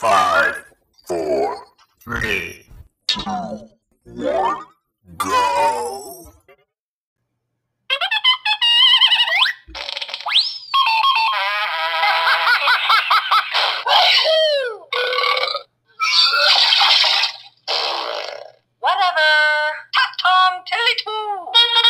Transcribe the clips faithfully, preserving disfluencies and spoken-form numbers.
Five, four, three, two, one, go. Whatever. Tat Tom Tilly Too.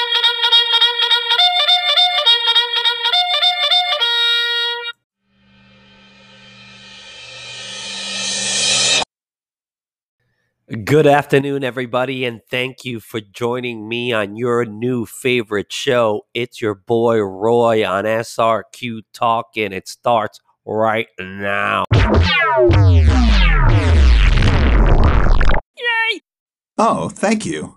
Good afternoon, everybody, and thank you for joining me on your new favorite show. It's your boy Roy on S R Q Talk, and it starts right now. Yay! Oh, thank you.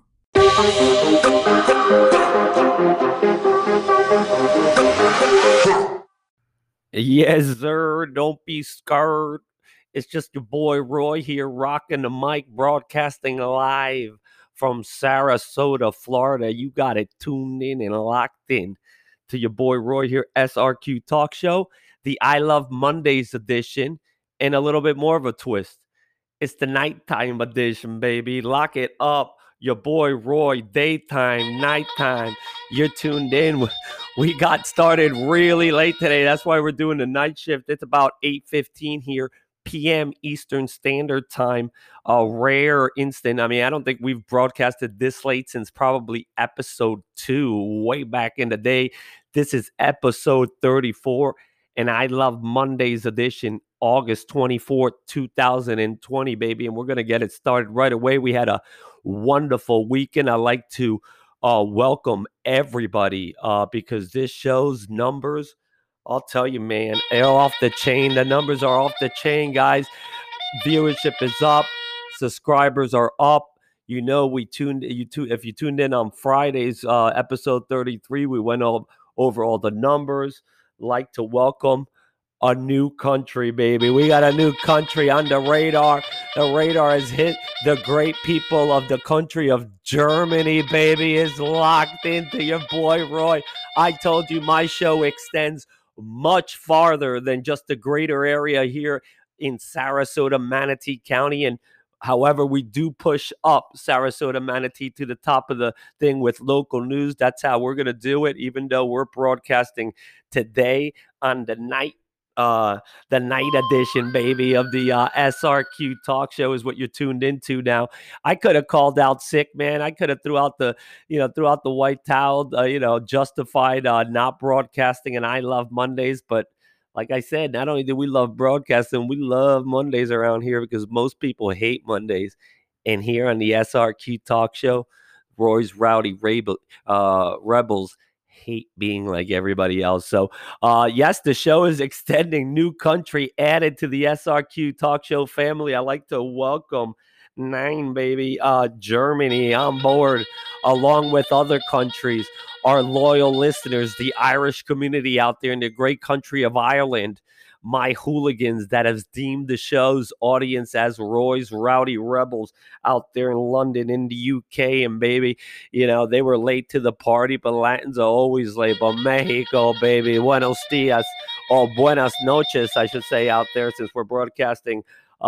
Yes, sir. Don't be scared. It's just your boy Roy here, rocking the mic, broadcasting live from Sarasota, Florida. You got it tuned in and locked in to your boy Roy here, S R Q Talk Show, the I Love Mondays edition, and a little bit more of a twist. It's the nighttime edition, baby. Lock it up. Your boy Roy, daytime, nighttime. You're tuned in. We got started really late today. That's why we're doing the night shift. It's about eight fifteen here p m Eastern Standard Time. A rare instant. I mean, I don't think we've broadcasted this late since probably episode two, way back in the day. This is episode thirty-four, and I Love Mondays edition, August twenty-fourth, two thousand twenty, baby. And we're going to get it started right away. We had a wonderful weekend. I like to uh, welcome everybody uh, because this show's numbers, I'll tell you, man, they're off the chain. The numbers are off the chain, guys. Viewership is up. Subscribers are up. You know, we tuned you tu- if you tuned in on Friday's uh, episode thirty-three, we went all, over all the numbers. Like to welcome a new country, baby. We got a new country on the radar. The radar has hit the great people of the country of Germany, baby, is locked into your boy Roy. I told you my show extends much farther than just the greater area here in Sarasota, Manatee County. And however, we do push up Sarasota, Manatee to the top of the thing with local news. That's how we're going to do it, even though we're broadcasting today on the night Uh, the night edition, baby, of the uh, S R Q Talk Show is what you're tuned into now. I could have called out sick, man. I could have threw out the, you know, threw out the white towel, uh, you know, justified uh, not broadcasting. And I Love Mondays, but like I said, not only do we love broadcasting, we love Mondays around here because most people hate Mondays. And here on the S R Q Talk Show, Roy's Rowdy Rebel, uh, Rebels hate being like everybody else. So uh yes, the show is extending. New country added to the S R Q Talk Show family. I like to welcome nine, baby, uh Germany on board, along with other countries, our loyal listeners, the Irish community out there in the great country of Ireland, my hooligans that has deemed the show's audience as Roy's Rowdy Rebels out there in London, in the U K. And baby, you know, they were late to the party, but Latins are always late. But Mexico, baby, buenos dias, or buenas noches, I should say, out there, since we're broadcasting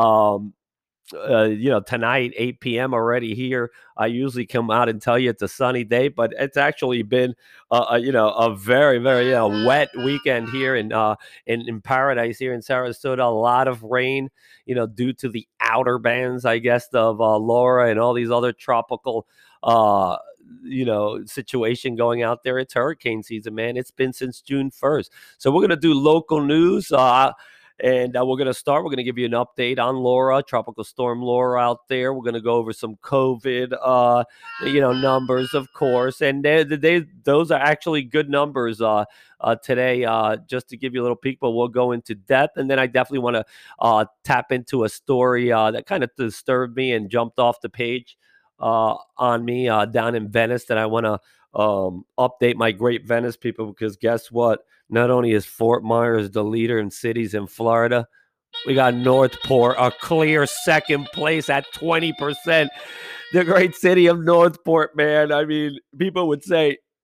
um uh, you know, tonight, eight p.m. already here. I usually come out and tell you it's a sunny day, but it's actually been, uh, a, you know, a very, very, you know, wet weekend here in, uh, in, in Paradise here in Sarasota. A lot of rain, you know, due to the outer bands, I guess, of uh, Laura and all these other tropical, uh, you know, situation going out there. It's hurricane season, man. It's been since June first. So we're going to do local news. Uh, And uh, we're going to start. We're going to give you an update on Laura, Tropical Storm Laura out there. We're going to go over some COVID, uh, you know, numbers, of course. And they, they, those are actually good numbers uh, uh, today, uh, just to give you a little peek, but we'll go into depth. And then I definitely want to uh, tap into a story uh, that kind of disturbed me and jumped off the page uh, on me uh, down in Venice that I want to um, update my great Venice people, because guess what? Not only is Fort Myers the leader in cities in Florida, we got Northport, a clear second place at twenty percent. The great city of Northport, man. I mean, people would say,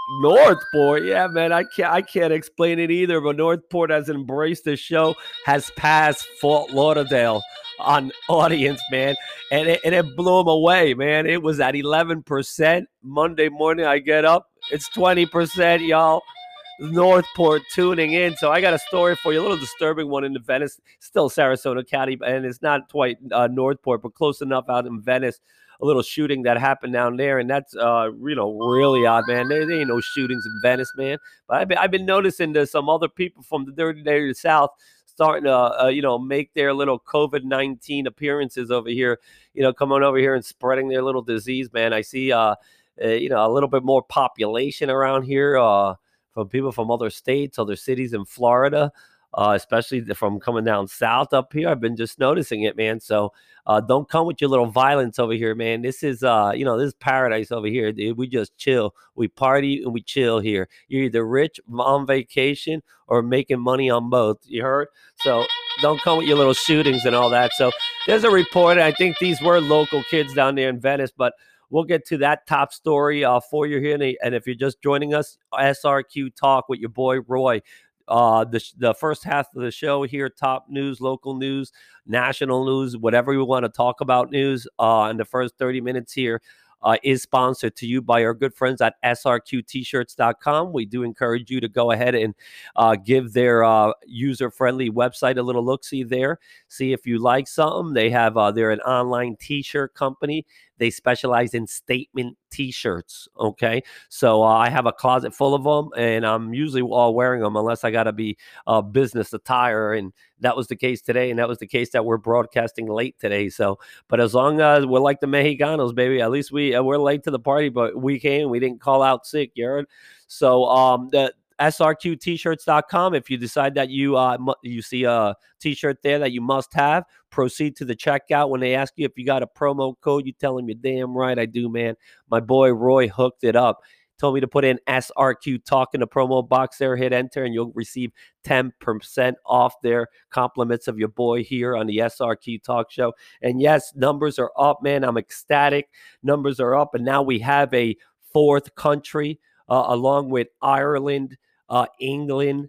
Northport, yeah, man. I can't I can't explain it either, but Northport has embraced the show, has passed Fort Lauderdale on audience, man. And it, and it blew them away, man. It was at eleven percent. Monday morning, I get up, it's twenty percent, y'all. Northport tuning in. So I got a story for you, a little disturbing one in the Venice, still Sarasota County, and it's not quite uh, Northport, but close enough out in Venice. A little shooting that happened down there, and that's uh, you know, really odd, man. There, there ain't no shootings in Venice, man. But I've been, I've been noticing that some other people from the dirty day of the South starting to uh, you know, make their little COVID nineteen appearances over here. You know, coming over here and spreading their little disease, man. I see uh, uh you know, a little bit more population around here. Uh, from people from other states, other cities in Florida, uh, especially from coming down south up here. I've been just noticing it, man. So uh, don't come with your little violence over here, man. This is, uh, you know, this is paradise over here, dude. We just chill. We party and we chill here. You're either rich, on vacation, or making money on both. You heard? So don't come with your little shootings and all that. So there's a report. I think these were local kids down there in Venice, but we'll get to that top story uh, for you here. And if you're just joining us, S R Q Talk with your boy, Roy. Uh, the, the first half of the show here, top news, local news, national news, whatever we want to talk about news uh, in the first thirty minutes here uh, is sponsored to you by our good friends at S R Q T shirts dot com. We do encourage you to go ahead and uh, give their uh, user-friendly website a little look-see there. See if you like something. They have, uh, they're an online T-shirt company. They specialize in statement T-shirts, okay? So uh, I have a closet full of them, and I'm usually all wearing them unless I got to be uh, business attire, and that was the case today, and that was the case that we're broadcasting late today. So, but as long as we're like the Mexicanos, baby, at least we, uh, we're late to the party, but we came, we didn't call out sick, you heard? So um, the S R Q T shirts dot com. If you decide that you uh mu- you see a T-shirt there that you must have, proceed to the checkout. When they ask you if you got a promo code, you tell them you're damn right I do, man. My boy Roy hooked it up. Told me to put in S R Q Talk in the promo box there, hit enter, and you'll receive ten percent off there. Compliments of your boy here on the S R Q Talk Show. And yes, numbers are up, man. I'm ecstatic. Numbers are up, and now we have a fourth country uh, along with Ireland, Uh, England,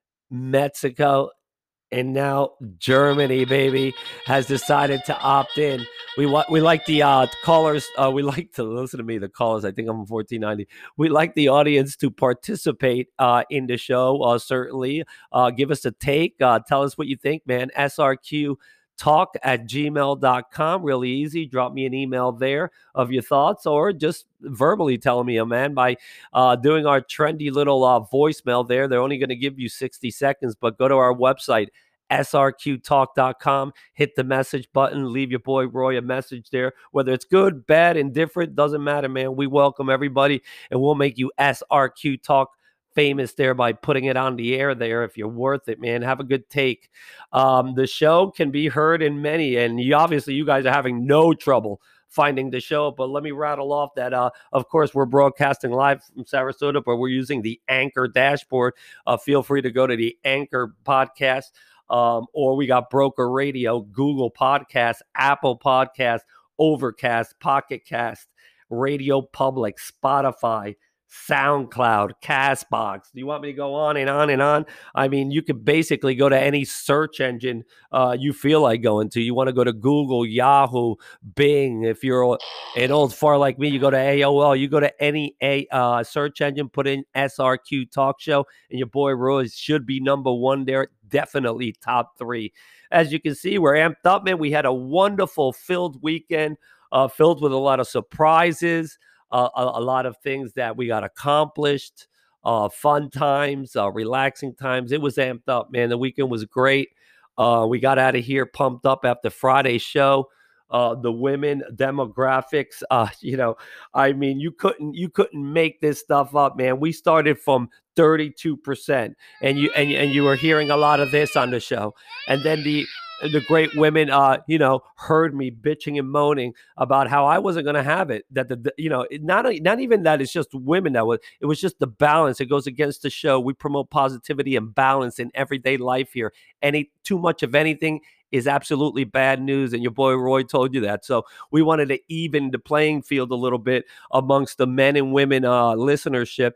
Mexico, and now Germany, baby, has decided to opt in. We want we like the uh, callers. Uh, we like to listen to me, the callers. I think I'm fourteen ninety. We like the audience to participate uh, in the show. Uh, certainly, uh, give us a take. Uh, tell us what you think, man. S R Q talk at gmail dot com. Really easy. Drop me an email there of your thoughts, or just verbally telling me, oh, man, by uh, doing our trendy little uh, voicemail there. They're only going to give you sixty seconds, but go to our website, S R Q talk dot com, hit the message button, leave your boy Roy a message there. Whether it's good, bad, indifferent, doesn't matter, man. We welcome everybody, and we'll make you S R Q Talk famous there by putting it on the air there. If you're worth it, man, have a good take. Um, the show can be heard in many, and you, obviously you guys are having no trouble finding the show, but let me rattle off that. Uh, of course, we're broadcasting live from Sarasota, but we're using the Anchor dashboard. Uh, feel free to go to the Anchor podcast, um, or we got Broker Radio, Google Podcasts, Apple Podcasts, Overcast, Pocket Cast, Radio Public, Spotify, SoundCloud, CastBox. Do you want me to go on and on and on? I mean, you could basically go to any search engine uh, you feel like going to. You want to go to Google, Yahoo, Bing. If you're an old far like me, you go to A O L. You go to any a uh, search engine, put in S R Q Talk Show, and your boy Roy should be number one there. Definitely top three. As you can see, we're amped up, man. We had a wonderful filled weekend, uh, filled with a lot of surprises. Uh, a, a lot of things that we got accomplished, uh, fun times, uh, relaxing times. It was amped up, man. The weekend was great. Uh, we got out of here pumped up after Friday's show. Uh, the women demographics, uh, you know, I mean, you couldn't you couldn't make this stuff up, man. We started from thirty-two percent, and you and, and you were hearing a lot of this on the show, and then the the great women, uh, you know, heard me bitching and moaning about how I wasn't going to have it. That the, the you know, it, not not even that it's just women that was. It was just the balance. It goes against the show. We promote positivity and balance in everyday life here. Any too much of anything is absolutely bad news, and your boy Roy told you that. So we wanted to even the playing field a little bit amongst the men and women uh, listenership.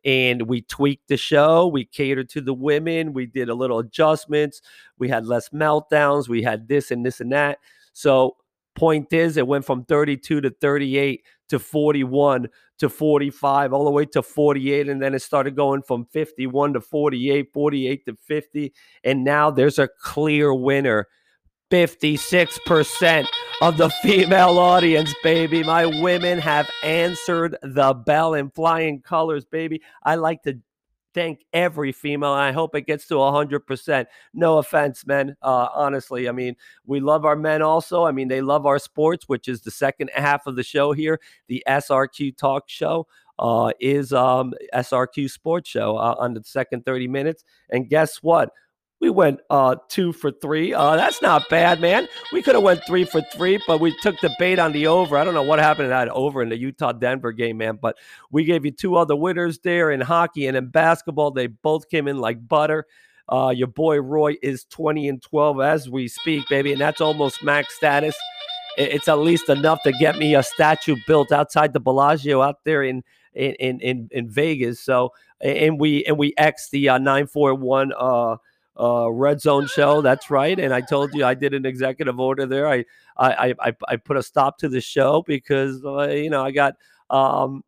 and we tweaked the show. We catered to the women. We did a little adjustments. We had less meltdowns. We had this and this and that. So point is, it went from thirty-two to thirty-eight to forty-one to forty-five, all the way to forty-eight. And then it started going from fifty-one to forty-eight, forty-eight to fifty. And now there's a clear winner. fifty-six percent of the female audience, baby. My women have answered the bell in flying colors, baby. I like to thank every female. I hope it gets to one hundred percent. No offense, men. Uh, honestly, I mean, we love our men also. I mean, they love our sports, which is the second half of the show here. The S R Q Talk Show uh, is um, S R Q Sports Show uh, on the second thirty minutes. And guess what? We went uh, two for three. Uh, that's not bad, man. We could have went three for three, but we took the bait on the over. I don't know what happened to that over in the Utah-Denver game, man, but we gave you two other winners there in hockey and in basketball. They both came in like butter. Uh, your boy Roy is twenty and twelve as we speak, baby, and that's almost max status. It's at least enough to get me a statue built outside the Bellagio out there in in in, in Vegas. So, and we and we X the uh, nine four one uh uh Red Zone show. That's right. And I told you I did an executive order there. I I I, I put a stop to the show because uh, you know I got um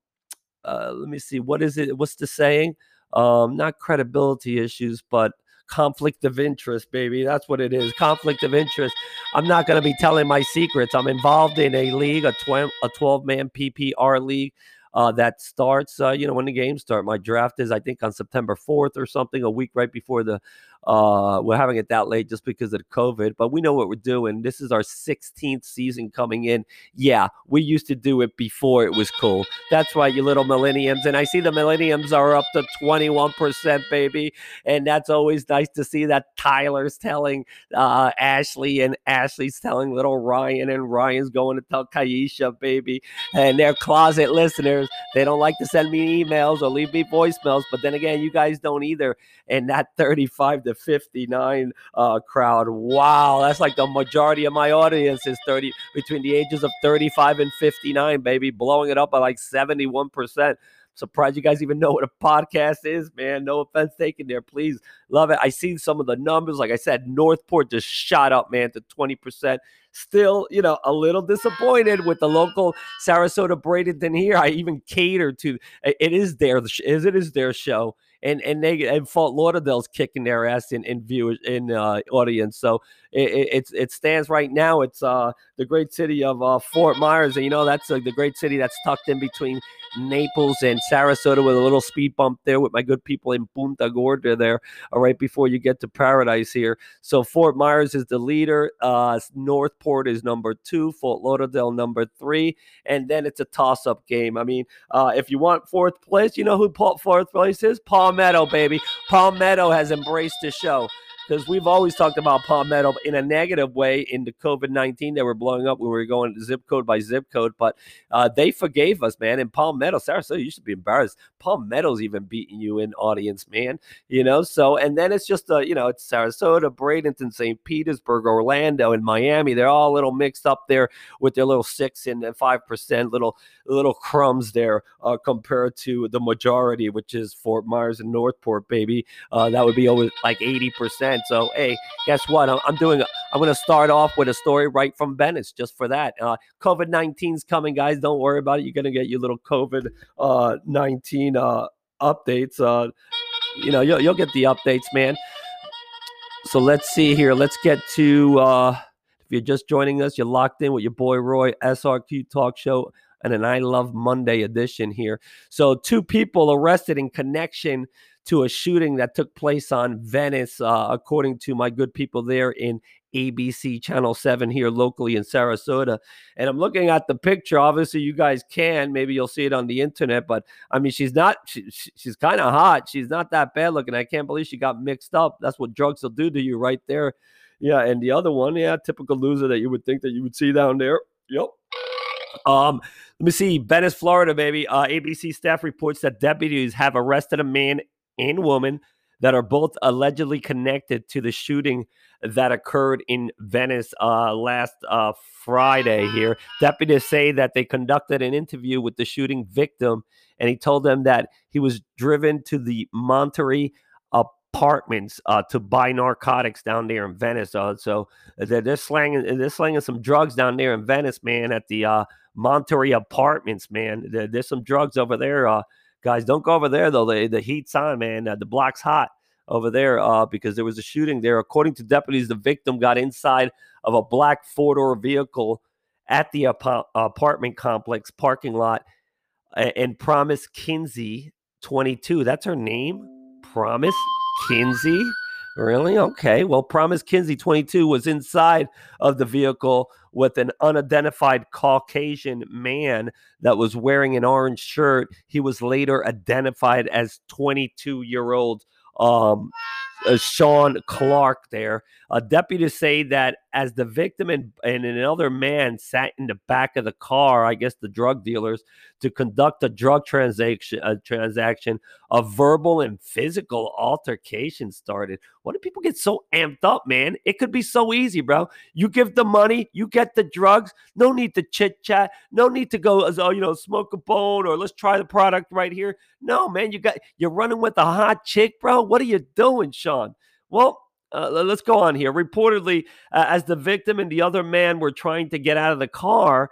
uh let me see, what is it? What's the saying? Um, not credibility issues, but conflict of interest, baby. That's what it is. Conflict of interest. I'm not going to be telling my secrets. I'm involved in a league, a twelve a twelve man P P R league. Uh, that starts, uh, you know, when the games start. My draft is, I think, on September fourth or something, a week right before the, uh, we're having it that late just because of the COVID, but we know what we're doing. This is our sixteenth season coming in. Yeah, we used to do it before it was cool. That's right, you little millenniums. And I see the millenniums are up to twenty-one percent, baby. And that's always nice to see that Tyler's telling uh, Ashley, and Ashley's telling little Ryan, and Ryan's going to tell Kaisha, baby. And they're closet listeners. They don't like to send me emails or leave me voicemails, but then again, you guys don't either. And that thirty-five to fifty-nine uh, crowd, wow, that's like the majority of my audience is thirty between the ages of thirty-five and fifty-nine, baby, blowing it up by like seventy-one percent. Surprised you guys even know what a podcast is, man. No offense taken there. Please, love it. I seen some of the numbers. Like I said, Northport just shot up, man, to twenty percent. Still, you know, a little disappointed with the local Sarasota Bradenton here. I even cater to it is their it is their show. And and they and Fort Lauderdale's kicking their ass in in viewers in uh, audience. So it, it it's it stands right now. It's uh the great city of uh, Fort Myers, and you know that's uh, the great city that's tucked in between Naples and Sarasota, with a little speed bump there with my good people in Punta Gorda there, uh, right before you get to Paradise here. So Fort Myers is the leader. Uh, Northport is number two. Fort Lauderdale number three, and then it's a toss-up game. I mean, uh, if you want fourth place, you know who fourth place is? Palmetto, baby. Palmetto has embraced the show. Because we've always talked about Palmetto in a negative way in the COVID nineteen that were blowing up when we were going zip code by zip code. But uh, they forgave us, man. And Palmetto, Sarasota, you should be embarrassed. Palmetto's even beating you in audience, man. You know, so, and then it's just, uh, you know, it's Sarasota, Bradenton, Saint Petersburg, Orlando, and Miami. They're all a little mixed up there with their little six and five percent little, little crumbs there uh, compared to the majority, which is Fort Myers and Northport, baby. Uh, that would be over like eighty percent. So, hey, guess what? I'm, I'm doing, a, I'm going to start off with a story right from Venice just for that. Uh, COVID nineteen's coming, guys. Don't worry about it. You're going to get your little COVID nineteen uh, updates. Uh, you know, you'll, you'll get the updates, man. So let's see here. Let's get to, uh, if you're just joining us, you're locked in with your boy Roy, S R Q Talk Show, and an I Love Monday edition here. So two people arrested in connection to a shooting that took place on Venice, uh, according to my good people there in A B C Channel seven here locally in Sarasota. And I'm looking at the picture. Obviously, you guys can. Maybe you'll see it on the internet. But, I mean, she's not she, – she's kind of hot. She's not that bad looking. I can't believe she got mixed up. That's what drugs will do to you right there. Yeah, and the other one, yeah, typical loser that you would think that you would see down there. Yep. Um, let me see. Venice, Florida, baby. Uh, A B C staff reports that deputies have arrested a man and woman that are both allegedly connected to the shooting that occurred in Venice uh, last uh, Friday here. Deputies say that they conducted an interview with the shooting victim, and he told them that he was driven to the Monterey apartments uh, to buy narcotics down there in Venice. Uh, so they're, they're slanging they're slanging some drugs down there in Venice, man, at the uh, Monterey apartments, man. There, there's some drugs over there. Uh, guys, don't go over there, though. The, the heat's on, man. Uh, the block's hot over there uh, because there was a shooting there. According to deputies, the victim got inside of a black four-door vehicle at the ap- apartment complex parking lot and, and Promise Kinsey, twenty-two. That's her name? Promise Kinsey? Really? Okay. Well, Promise Kinsey, twenty-two, was inside of the vehicle with an unidentified Caucasian man that was wearing an orange shirt. He was later identified as twenty-two-year-old um, uh, Sean Clark there. Uh, deputies say that as the victim and, and another man sat in the back of the car, I guess the drug dealers, to conduct a drug transaction, a transaction, a verbal and physical altercation started. Why do people get so amped up, man? It could be so easy, bro. You give the money, you get the drugs. No need to chit chat. No need to go, oh, you know, smoke a bone or let's try the product right here. No, man, you got you're running with a hot chick, bro. What are you doing, Sean? Well, uh, let's go on here. Reportedly, uh, as the victim and the other man were trying to get out of the car,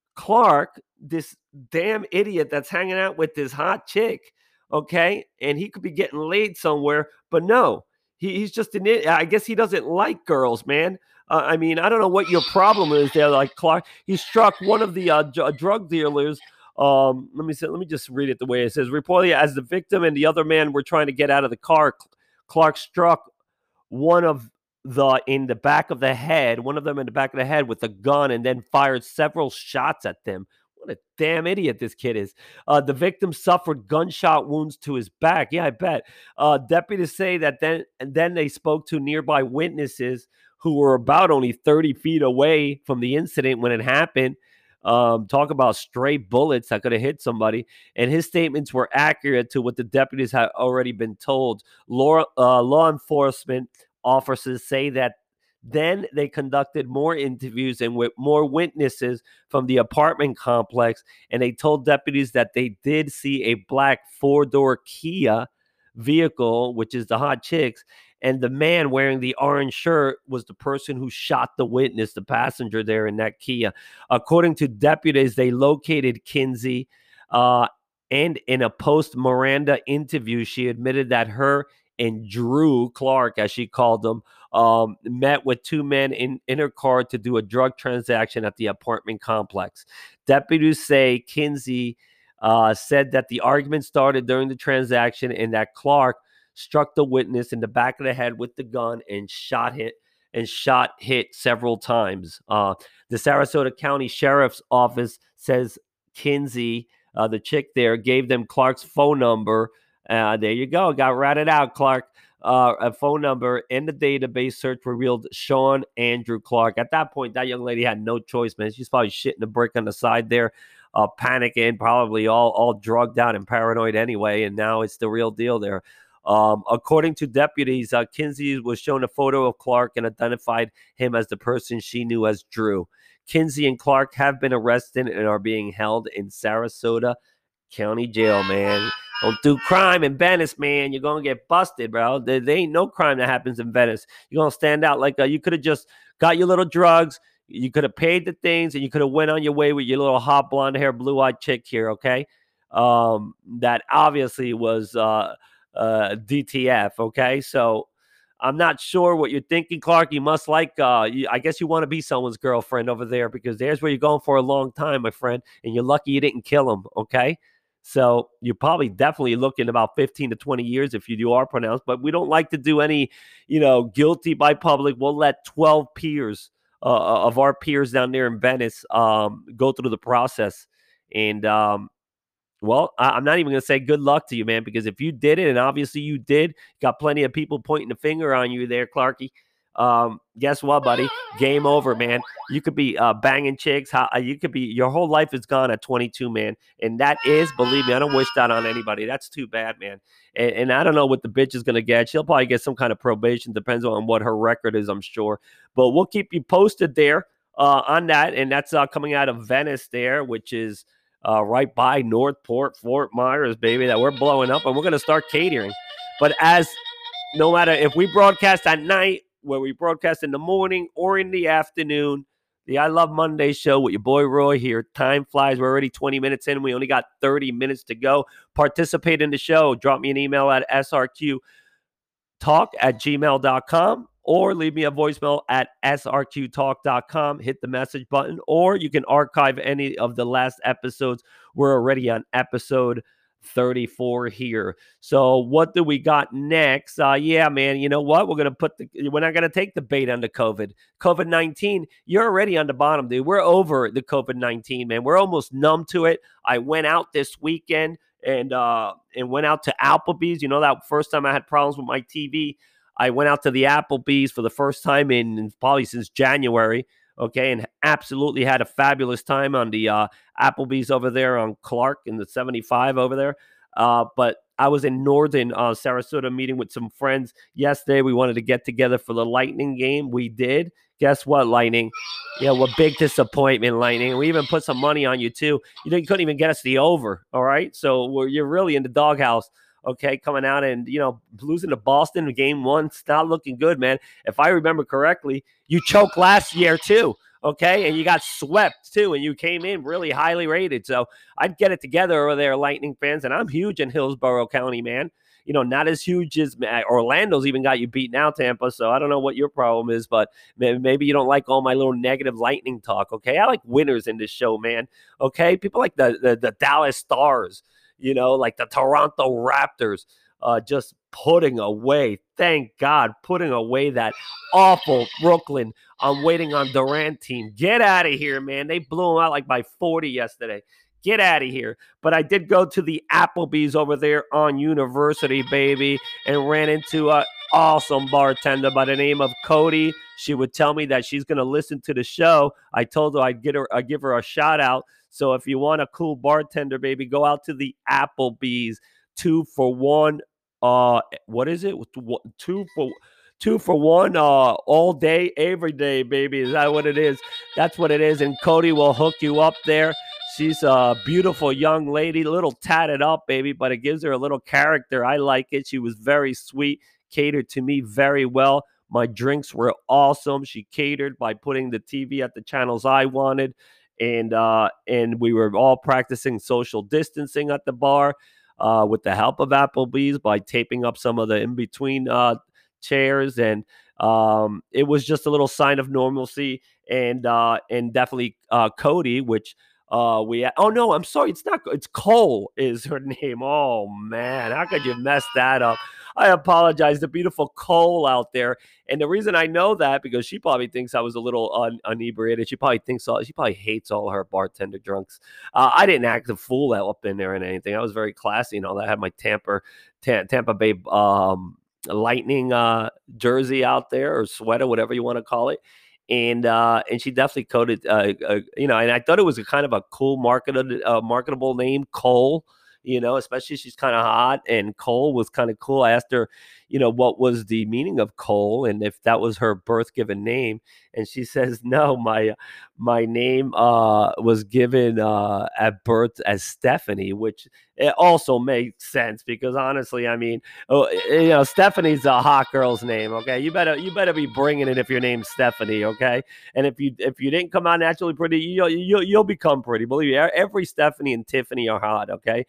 Clark, this damn idiot that's hanging out with this hot chick, okay, and he could be getting laid somewhere, but no, he, he's just an idiot. I guess he doesn't like girls, man. Uh, I mean, I don't know what your problem is there, like Clark. He struck one of the uh, d- drug dealers. Um, let me say, let me just read it the way it says. Reportedly, as the victim and the other man were trying to get out of the car, Clark struck one of the in the back of the head, one of them in the back of the head with a gun, and then fired several shots at them. What a damn idiot this kid is. Uh, the victim suffered gunshot wounds to his back. Yeah, I bet. Uh, deputies say that then and then they spoke to nearby witnesses who were about only thirty feet away from the incident when it happened. Um, talk about stray bullets that could have hit somebody. And his statements were accurate to what the deputies had already been told. Law, uh, law enforcement officers say that then they conducted more interviews and with more witnesses from the apartment complex, and they told deputies that they did see a black four-door Kia vehicle, which is the hot chicks, and the man wearing the orange shirt was the person who shot the witness, the passenger there in that Kia. According to deputies, they located Kinsey, uh, and in a post-Miranda interview, she admitted that her and Drew Clark, as she called them, um, met with two men in, in her car to do a drug transaction at the apartment complex. Deputies say Kinsey uh, said that the argument started during the transaction and that Clark struck the witness in the back of the head with the gun and shot hit and shot hit several times. Uh, the Sarasota County Sheriff's Office says Kinsey, uh, the chick there, gave them Clark's phone number. Uh, there you go. Got ratted out, Clark. Uh, a phone number in the database search revealed Sean Andrew Clark. At that point, that young lady had no choice, man. She's probably shitting a brick on the side there, uh, panicking, probably all, all drugged out and paranoid anyway. And now it's the real deal there. Um, according to deputies, uh, Kinsey was shown a photo of Clark and identified him as the person she knew as Drew. Kinsey and Clark have been arrested and are being held in Sarasota County Jail, man. Don't do crime in Venice, man. You're going to get busted, bro. There, there ain't no crime that happens in Venice. You're going to stand out like uh, you could have just got your little drugs. You could have paid the things, and you could have went on your way with your little hot blonde hair, blue-eyed chick here, okay? Um, that obviously was uh, uh, D T F, okay? So I'm not sure what you're thinking, Clark. You must like, uh, you, I guess you want to be someone's girlfriend over there because there's where you're going for a long time, my friend, and you're lucky you didn't kill him, okay? So you're probably definitely looking about fifteen to twenty years if you are pronounced, but we don't like to do any, you know, guilty by public. We'll let twelve peers uh, of our peers down there in Venice um, go through the process. And, um, well, I, I'm not even going to say good luck to you, man, because if you did it, and obviously you did, got plenty of people pointing the finger on you there, Clarky. um, guess what, buddy? Game over, man. You could be uh, banging chicks. How uh, you could be your whole life is gone at twenty-two, man. And that is, believe me, I don't wish that on anybody. That's too bad, man. And, and I don't know what the bitch is gonna get. She'll probably get some kind of probation. Depends on what her record is, I'm sure. But we'll keep you posted there uh, on that. And that's uh, coming out of Venice, there, which is uh, right by Northport, Fort Myers, baby. That we're blowing up, and we're gonna start catering. But as no matter if we broadcast at night, where we broadcast in the morning or in the afternoon, the I Love Monday show with your boy Roy here. Time flies. We're already twenty minutes in. We only got thirty minutes to go. Participate in the show. Drop me an email at S R Q talk at gmail dot com or leave me a voicemail at S R Q talk dot com. Hit the message button, or you can archive any of the last episodes. We're already on episode thirty-four here. So what do we got next? Uh yeah, man, you know what? We're gonna put the we're not gonna take the bait on the COVID. COVID nineteen, you're already on the bottom, dude. We're over the COVID nineteen, man. We're almost numb to it. I went out this weekend and uh and went out to Applebee's. You know, that first time I had problems with my T V. I went out to the Applebee's for the first time in, in probably since January. Okay, and absolutely had a fabulous time on the uh, Applebee's over there on Clark in the seventy-five over there. Uh, but I was in Northern uh, Sarasota meeting with some friends yesterday. We wanted to get together for the Lightning game. We did. Guess what, Lightning? Yeah, what big disappointment, Lightning. We even put some money on you, too. You know, you couldn't even get us the over, all right? So we're, you're really in the doghouse. Okay, coming out and, you know, losing to Boston in game one. It's not looking good, man. If I remember correctly, you choked last year too, okay? And you got swept too, and you came in really highly rated. So I'd get it together over there, Lightning fans. And I'm huge in Hillsborough County, man. You know, not as huge as Orlando's even got you beat now, Tampa. So I don't know what your problem is, but maybe you don't like all my little negative Lightning talk, okay? I like winners in this show, man, okay? People like the the, the Dallas Stars. You know, like the Toronto Raptors, uh, just putting away, thank God, putting away that awful Brooklyn. I'm waiting on Durant team. Get out of here, man. They blew them out like by forty yesterday. Get out of here. But I did go to the Applebee's over there on University, baby, and ran into an awesome bartender by the name of Cody. She would tell me that she's going to listen to the show. I told her I'd, get her, I'd give her a shout out. So if you want a cool bartender, baby, go out to the Applebee's. Two for one. Uh, what is it? Two for two for one. Uh, all day, every day, baby. Is that what it is? That's what it is. And Cody will hook you up there. She's a beautiful young lady, a little tatted up, baby, but it gives her a little character. I like it. She was very sweet, catered to me very well. My drinks were awesome. She catered by putting the T V at the channels I wanted. And uh, and we were all practicing social distancing at the bar uh, with the help of Applebee's by taping up some of the in-between uh, chairs. And um, it was just a little sign of normalcy. And uh, and definitely uh, Cody, which uh, we – oh, no, I'm sorry. It's not – it's Cole is her name. Oh, man. How could you mess that up? I apologize. The beautiful Cole out there. And the reason I know that, because she probably thinks I was a little un- inebriated. She probably thinks all, she probably hates all her bartender drunks. Uh, I didn't act a fool up in there and anything. I was very classy and all that. I had my Tampa, T- Tampa Bay um, Lightning uh, jersey out there, or sweater, whatever you want to call it. And uh, and she definitely coded, uh, uh, you know, and I thought it was a kind of a cool marketed, uh, marketable name, Cole. You know, especially she's kind of hot, and Cole was kind of cool. I asked her, you know, what was the meaning of Cole and if that was her birth given name. And she says, no, my my name uh, was given uh, at birth as Stephanie, which it also makes sense because honestly, I mean, oh, you know, Stephanie's a hot girl's name. OK, you better you better be bringing it if your name's Stephanie. OK, and if you if you didn't come out naturally pretty, you'll you'll, you'll become pretty. Believe me, every Stephanie and Tiffany are hot. OK.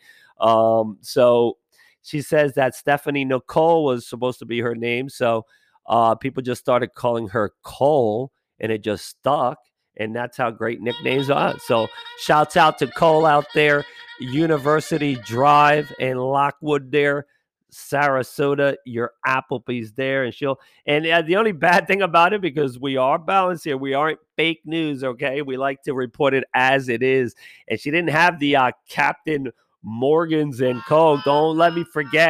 Um, so she says that Stephanie Nicole was supposed to be her name. So uh, people just started calling her Cole, and it just stuck. And that's how great nicknames are. So shouts out to Cole out there, University Drive in Lockwood there, Sarasota, your Applebee's there. And she'll, and uh, the only bad thing about it, because we are balanced here, we aren't fake news. Okay. We like to report it as it is. And she didn't have the uh, Captain Morgans and Coke. Don't let me forget.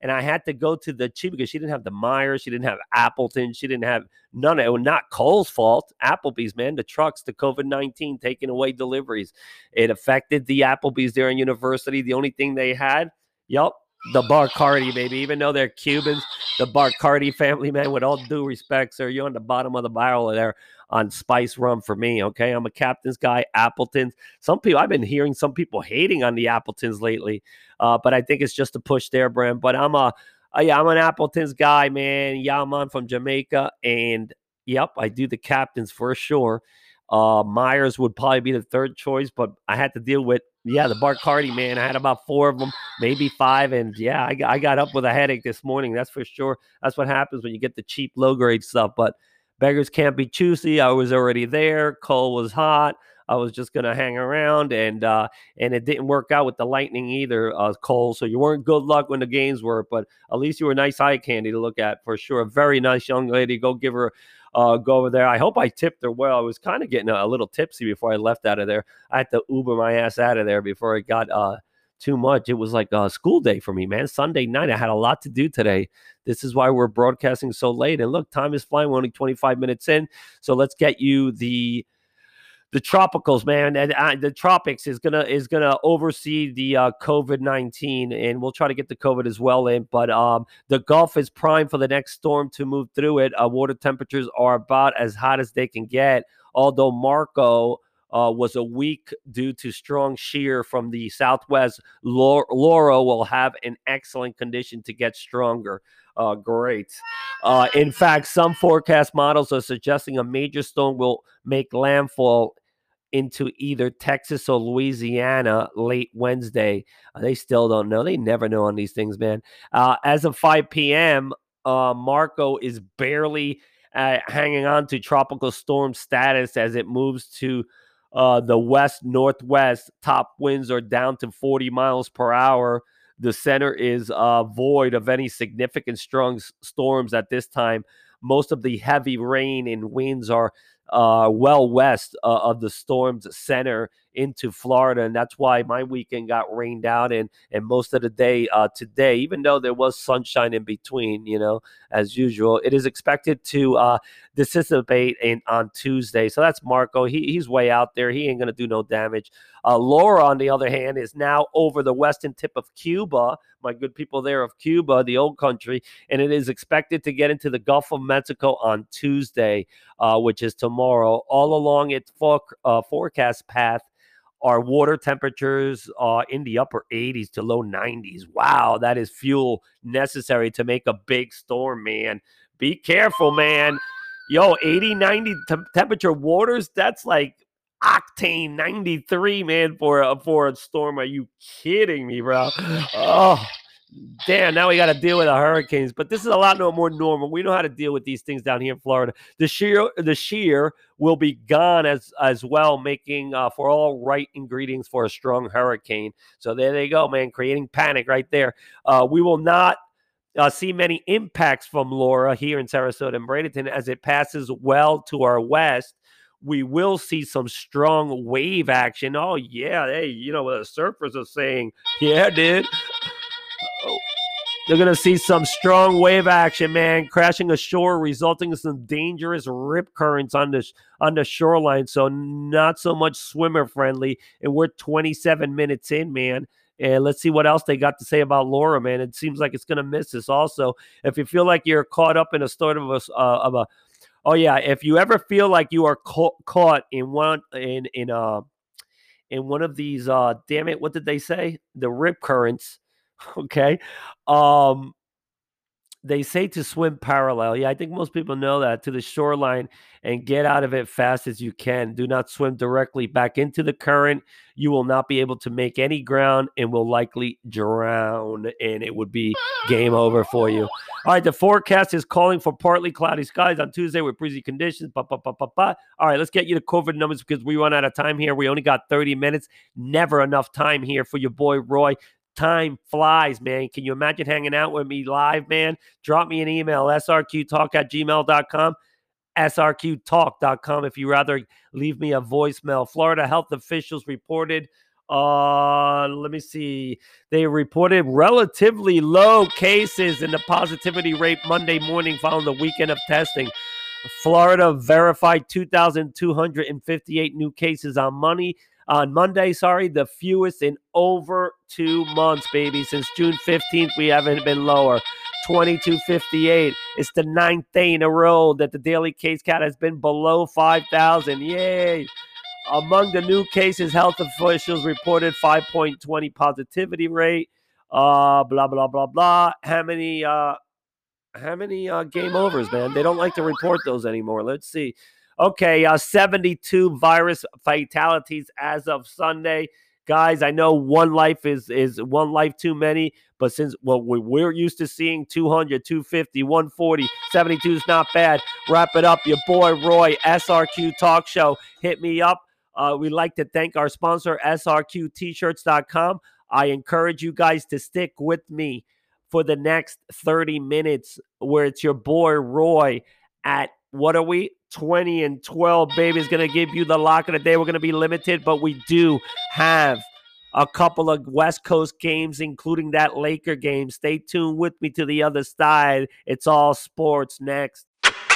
and I had to go to the cheap because she didn't have the Myers, she didn't have Appleton, she didn't have none of it. Was not Cole's fault. Applebee's, man, the trucks, the COVID nineteen taking away deliveries. It affected the Applebee's there in University. The only thing they had, yep, the Barcardi, baby. Even though they're Cubans, the Barcardi family, man, with all due respect, sir, you're on the bottom of the barrel there on spice rum for me, okay? I'm a Captain's guy, Appleton's. Some people, I've been hearing some people hating on the Appleton's lately, uh, but I think it's just a push their brand. But I'm a, uh, yeah, I'm an Appleton's guy, man. Yeah, I'm on from Jamaica, and yep, I do the Captain's for sure. Uh, Myers would probably be the third choice, but I had to deal with, yeah, the Barcardi, man. I had about four of them, maybe five, and yeah, I, I got up with a headache this morning, that's for sure. That's what happens when you get the cheap, low-grade stuff, but beggars can't be choosy. I was already there. Cole was hot. I was just going to hang around, and uh, and it didn't work out with the Lightning either, uh, Cole, so you weren't good luck when the games were, but at least you were nice eye candy to look at for sure. A very nice young lady. Go give her Uh, go over there. I hope I tipped her well. I was kind of getting a, a little tipsy before I left out of there. I had to Uber my ass out of there before it got uh, too much. It was like a school day for me, man. Sunday night, I had a lot to do today. This is why we're broadcasting so late. And look, time is flying. We're only twenty-five minutes in. So let's get you the the tropicals, man. And uh, the tropics is gonna is gonna oversee the uh, COVID nineteen, and we'll try to get the COVID as well in. But um, the Gulf is primed for the next storm to move through it. Uh, water temperatures are about as hot as they can get. Although Marco uh, was a weak due to strong shear from the southwest, Laura will have an excellent condition to get stronger. Uh, great. Uh, in fact, some forecast models are suggesting a major storm will make landfall into either Texas or Louisiana late Wednesday. Uh, they still don't know. They never know on these things, man. Uh, as of five p.m., uh, Marco is barely uh, hanging on to tropical storm status as it moves to uh, the west-northwest. Top winds are down to forty miles per hour. The center is uh, void of any significant strong s- storms at this time. Most of the heavy rain and winds are uh, well west uh, of the storm's center into Florida, and that's why my weekend got rained out and and most of the day uh, today, even though there was sunshine in between, you know, as usual. It is expected to uh, dissipate in, on Tuesday. So that's Marco. He, he's way out there. He ain't going to do no damage. Uh, Laura, on the other hand, is now over the western tip of Cuba, my good people there of Cuba, the old country, and it is expected to get into the Gulf of Mexico on Tuesday, uh, which is tomorrow. All along its for, uh, forecast path are water temperatures uh, in the upper eighties to low nineties. Wow, that is fuel necessary to make a big storm, man. Be careful, man. Yo, eighty, ninety te- temperature waters, that's like octane ninety-three, man, for a, for a storm. Are you kidding me, bro? Oh, damn, now we got to deal with the hurricanes. But this is a lot more normal. We know how to deal with these things down here in Florida. The shear, the shear will be gone as as well, making uh, for all right ingredients for a strong hurricane. So there they go, man, creating panic right there. Uh, we will not Uh, see many impacts from Laura here in Sarasota and Bradenton as it passes well to our west. We will see some strong wave action. Oh, yeah. Hey, you know what the surfers are saying? Yeah, dude. Oh, they're going to see some strong wave action, man, crashing ashore, resulting in some dangerous rip currents on the, on the shoreline. So not so much swimmer friendly. And we're twenty-seven minutes in, man. And let's see what else they got to say about Laura, man. It seems like it's going to miss us also. If you feel like you're caught up in a sort of a, uh, of a, oh yeah, if you ever feel like you are ca- caught in one, in, in, uh, in one of these, uh, damn it, what did they say? The rip currents. Okay. Um, They say to swim parallel. Yeah, I think most people know that, to the shoreline and get out of it fast as you can. Do not swim directly back into the current. You will not be able to make any ground and will likely drown, and it would be game over for you. All right, the forecast is calling for partly cloudy skies on Tuesday with breezy conditions. Ba, ba, ba, ba, ba. All right, let's get you the COVID numbers because we run out of time here. We only got thirty minutes. Never enough time here for your boy Roy. Time flies, man. Can you imagine hanging out with me live, man? Drop me an email, s r q talk at gmail dot com, s r q talk dot com if you rather leave me a voicemail. Florida health officials reported Uh, let me see. They reported relatively low cases in the positivity rate Monday morning following the weekend of testing. Florida verified two thousand two hundred fifty-eight new cases on money on Monday, sorry, the fewest in over two months, baby. Since June fifteenth, we haven't been lower. twenty-two fifty-eight. It's the ninth day in a row that the daily case count has been below five thousand. Yay. Among the new cases, health officials reported five point two zero positivity rate. Uh, blah, blah, blah, blah. How many, uh, how many uh, game overs, man? They don't like to report those anymore. Let's see. Okay, uh, seventy-two virus fatalities as of Sunday. Guys, I know one life is is one life too many, but since well, we're used to seeing two hundred, two fifty, one forty, seventy-two is not bad. Wrap it up. Your boy Roy, S R Q Talk Show. Hit me up. Uh, we'd like to thank our sponsor, S R Q T shirts dot com. I encourage you guys to stick with me for the next thirty minutes, where it's your boy Roy at, what are we? twenty and twelve, baby, is going to give you the lock of the day. We're going to be limited, but we do have a couple of West Coast games, including that Laker game. Stay tuned with me to the other side. It's all sports next.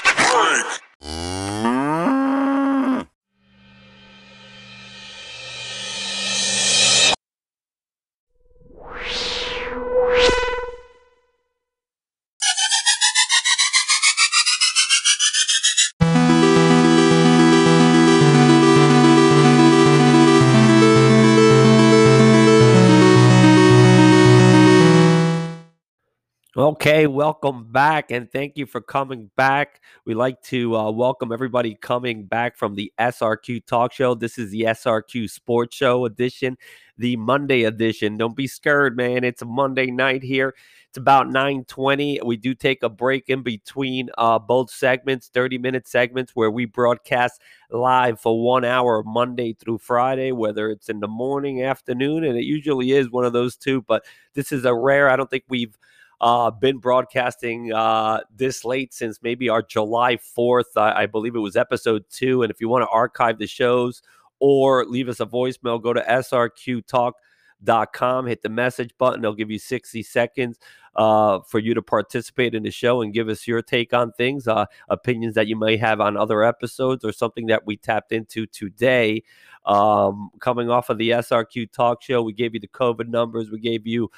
Okay, welcome back, and thank you for coming back. We like to uh, welcome everybody coming back from the S R Q Talk Show. This is the S R Q Sports Show edition, the Monday edition. Don't be scared, man. It's a Monday night here. It's about nine twenty. We do take a break in between uh, both segments, thirty-minute segments, where we broadcast live for one hour Monday through Friday, whether it's in the morning, afternoon, and it usually is one of those two. But this is a rare, I don't think we've Uh, been broadcasting uh, this late since maybe our July fourth. I, I believe it was episode two. And if you want to archive the shows or leave us a voicemail, go to S R Q talk dot com, hit the message button. They'll give you sixty seconds uh, for you to participate in the show and give us your take on things, uh, opinions that you may have on other episodes or something that we tapped into today. Um, coming off of the S R Q Talk Show, we gave you the COVID numbers. We gave you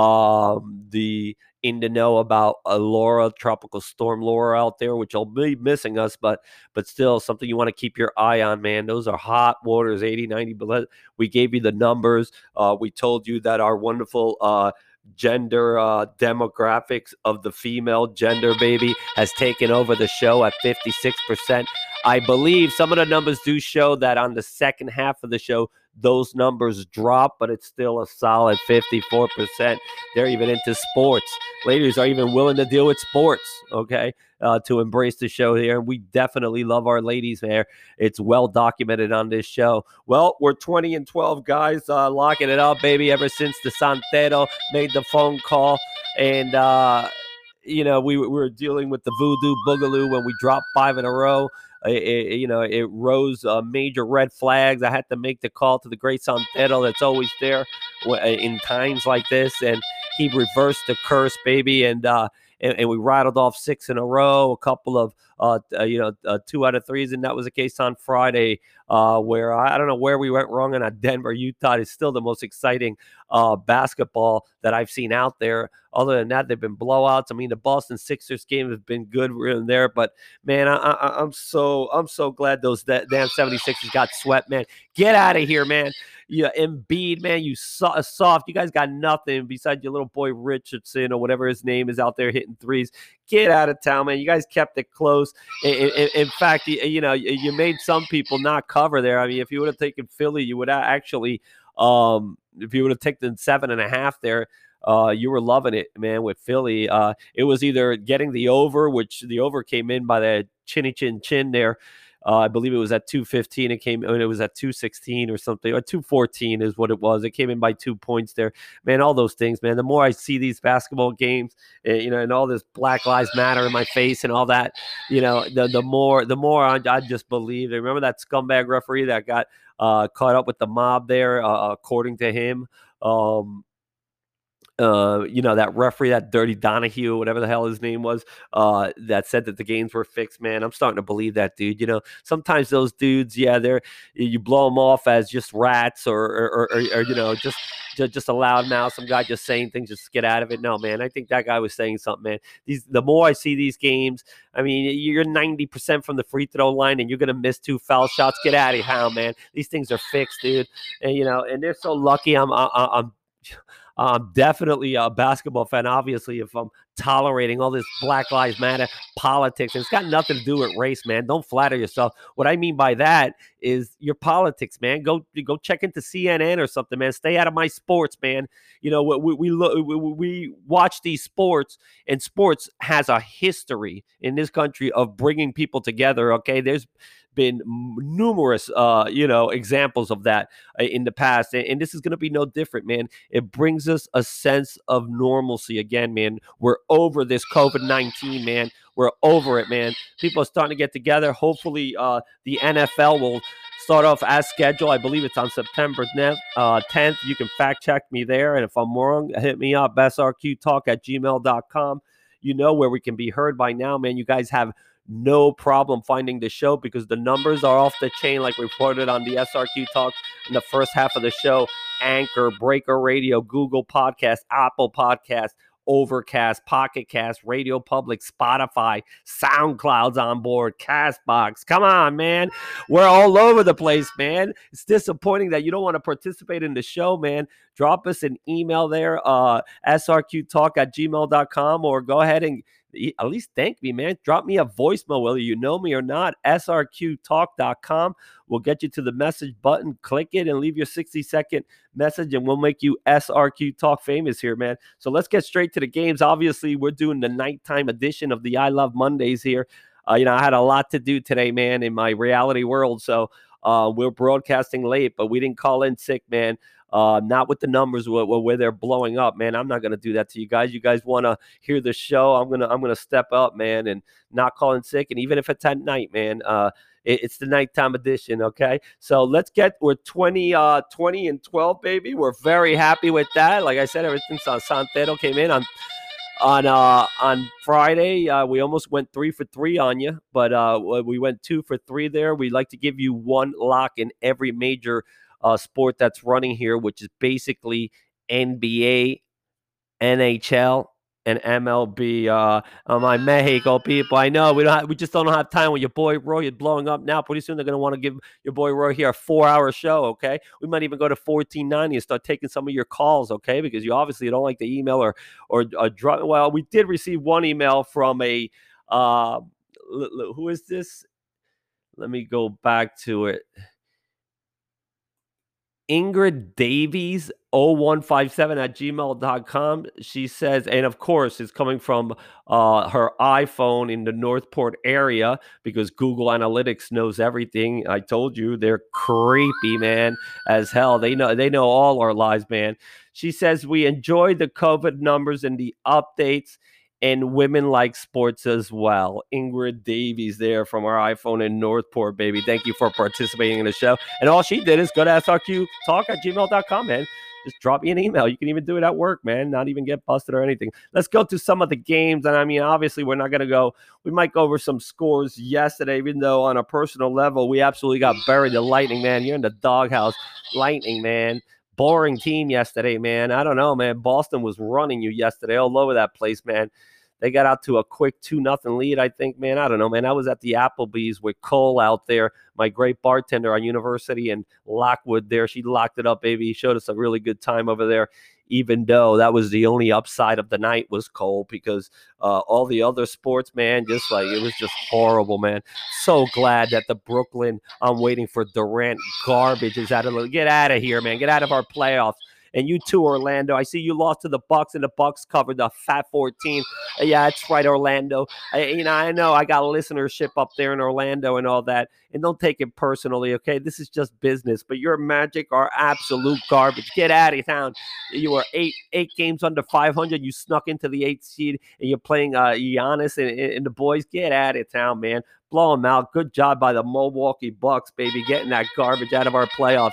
um, the in to know about uh, Laura, Tropical Storm Laura out there, which will be missing us, but but still something you want to keep your eye on, man. Those are hot waters, eighty, ninety below. We gave you the numbers. Uh, we told you that our wonderful uh, gender uh, demographics of the female gender, baby, has taken over the show at fifty-six percent. I believe some of the numbers do show that on the second half of the show, those numbers drop, but it's still a solid fifty-four percent. They're even into sports. Ladies are even willing to deal with sports, okay, uh, to embrace the show here. And we definitely love our ladies there. It's well documented on this show. Well, we're twenty and twelve, guys, uh, locking it up, baby, ever since the Santero made the phone call. And, uh, you know, we, we were dealing with the Voodoo Boogaloo when we dropped five in a row. It, it, you know, it rose uh, major red flags. I had to make the call to the great Santero that's always there in times like this, and he reversed the curse, baby, and uh, and, and we rattled off six in a row, a couple of uh, uh you know uh, two out of threes, and that was the case on Friday, uh, where I, I don't know where we went wrong, and Denver, Utah is still the most exciting uh basketball that I've seen out there. Other than that, they've been blowouts. I mean, the Boston Sixers game has been good in there, but man, I, I, I'm so I'm so glad those that damn seventy-sixers got swept, man. Get out of here, man. Yeah, Embiid, man, you so, soft. You guys got nothing besides your little boy Richardson or whatever his name is out there hitting threes. Get out of town, man. You guys kept it close. In, in, in fact, you, you know, you made some people not cover there. I mean, if you would have taken Philly, you would actually, um, if you would have taken seven and a half there, Uh, you were loving it, man, with Philly. Uh, it was either getting the over, which the over came in by the chinny chin chin there. Uh, I believe it was at two fifteen. It came, it was at two sixteen or something, or two fourteen is what it was. It came in by two points there. Man, all those things, man. The more I see these basketball games, you know, and all this Black Lives Matter in my face and all that, you know, the the more the more I, I just believe. Remember that scumbag referee that got uh, caught up with the mob there, uh, according to him. Um, uh, you know, that referee, that Dirty Donahue, whatever the hell his name was, uh, that said that the games were fixed, man. I'm starting to believe that, dude. You know, sometimes those dudes, yeah, they're, you blow them off as just rats or, or, or, or, or you know, just, just, just a loud mouth, some guy just saying things, just get out of it. No, man, I think that guy was saying something, man. These, the more I see these games, I mean, you're ninety percent from the free throw line and you're going to miss two foul shots. Get out of here, man. These things are fixed, dude. And, you know, and they're so lucky. I'm, I, I'm, I'm definitely a basketball fan, obviously, if I'm tolerating all this Black Lives Matter politics. And it's got nothing to do with race, man. Don't flatter yourself. What I mean by that is your politics, man. Go go check into C N N or something, man. Stay out of my sports, man. You know, we we, we, we watch these sports, and sports has a history in this country of bringing people together, okay? There's been numerous, uh, you know, examples of that in the past. And, and this is going to be no different, man. It brings us a sense of normalcy again, man. We're over this COVID nineteen, man. We're over it, man. People are starting to get together. Hopefully uh, the N F L will start off as scheduled. I believe it's on September tenth. You can fact check me there. And if I'm wrong, hit me up, S R Q talk at gmail dot com. You know where we can be heard by now, man. You guys have no problem finding the show because the numbers are off the chain, like reported on the S R Q Talk in the first half of the show. Anchor, Breaker Radio, Google Podcast, Apple Podcast, Overcast, Pocket Cast, Radio Public, Spotify, SoundCloud's on board, Castbox. Come on, man. We're all over the place, man. It's disappointing that you don't want to participate in the show, man. Drop us an email there, uh, S R Q talk at gmail dot com, or go ahead and at least thank me, man. Drop me a voicemail, whether you know me or not. S R Q talk dot com. We'll get you to the message button. Click it and leave your sixty second message, and we'll make you S R Q Talk famous here, man. So let's get straight to the games. Obviously, we're doing the nighttime edition of the I Love Mondays here. Uh, you know, I had a lot to do today, man, in my reality world. So uh, we're broadcasting late, but we didn't call in sick, man. Uh, not with the numbers where, where they're blowing up, man. I'm not gonna do that to you guys. You guys want to hear the show? I'm gonna I'm gonna step up, man, and not call in sick. And even if it's at night, man, uh, it, it's the nighttime edition. Okay, so let's get we're twenty, uh, twenty and twelve, baby. We're very happy with that. Like I said, ever since uh, Santero came in on on uh, on Friday, uh, we almost went three for three on you, but uh, we went two for three there. We like to give you one lock in every major Uh, sport that's running here, which is basically N B A, N H L, and M L B. Uh, uh, my Mexico people, I know we don't. Have, we just don't have time with your boy Roy is blowing up now. Pretty soon they're gonna want to give your boy Roy here a four-hour show. Okay, we might even go to fourteen ninety and start taking some of your calls. Okay, because you obviously don't like the email or or a drug. Well, we did receive one email from a uh, who is this? Let me go back to it. Ingrid Davies oh one five seven at gmail dot com. She says, and of course, it's coming from uh, her iPhone in the Northport area because Google Analytics knows everything. I told you they're creepy, man, as hell. They know they know all our lives, man. She says we enjoyed the COVID numbers and the updates, and women like sports as well. Ingrid Davies there from our iPhone in Northport, baby. Thank you for participating in the show. And all she did is go to S R Q talk at gmail dot com, man. Just drop me an email. You can even do it at work, man. Not even get busted or anything. Let's go to some of the games. And I mean, obviously, we're not going to go. We might go over some scores yesterday, even though on a personal level, we absolutely got buried. The Lightning, man. You're in the doghouse. Lightning, man. Boring team yesterday, man. I don't know, man. Boston was running you yesterday all over that place, man. They got out to a quick two nothing lead, I think, man. I don't know, man. I was at the Applebee's with Cole out there, my great bartender on University and Lockwood there. She locked it up, baby. He showed us a really good time over there, even though that was the only upside of the night was Cole, because uh, all the other sports, man, just like it was just horrible, man. So glad that the Brooklyn I'm waiting for Durant garbage is out of get out of here, man. Get out of our playoffs. And you too, Orlando. I see you lost to the Bucks, and the Bucks covered the Fat fourteen. Yeah, that's right, Orlando. I, you know, I know I got listenership up there in Orlando and all that. And don't take it personally, okay? This is just business. But your Magic are absolute garbage. Get out of town. You were eight eight games under five hundred. You snuck into the eighth seed, and you're playing uh, Giannis and, and the boys. Get out of town, man. Blow them out. Good job by the Milwaukee Bucks, baby, getting that garbage out of our playoffs.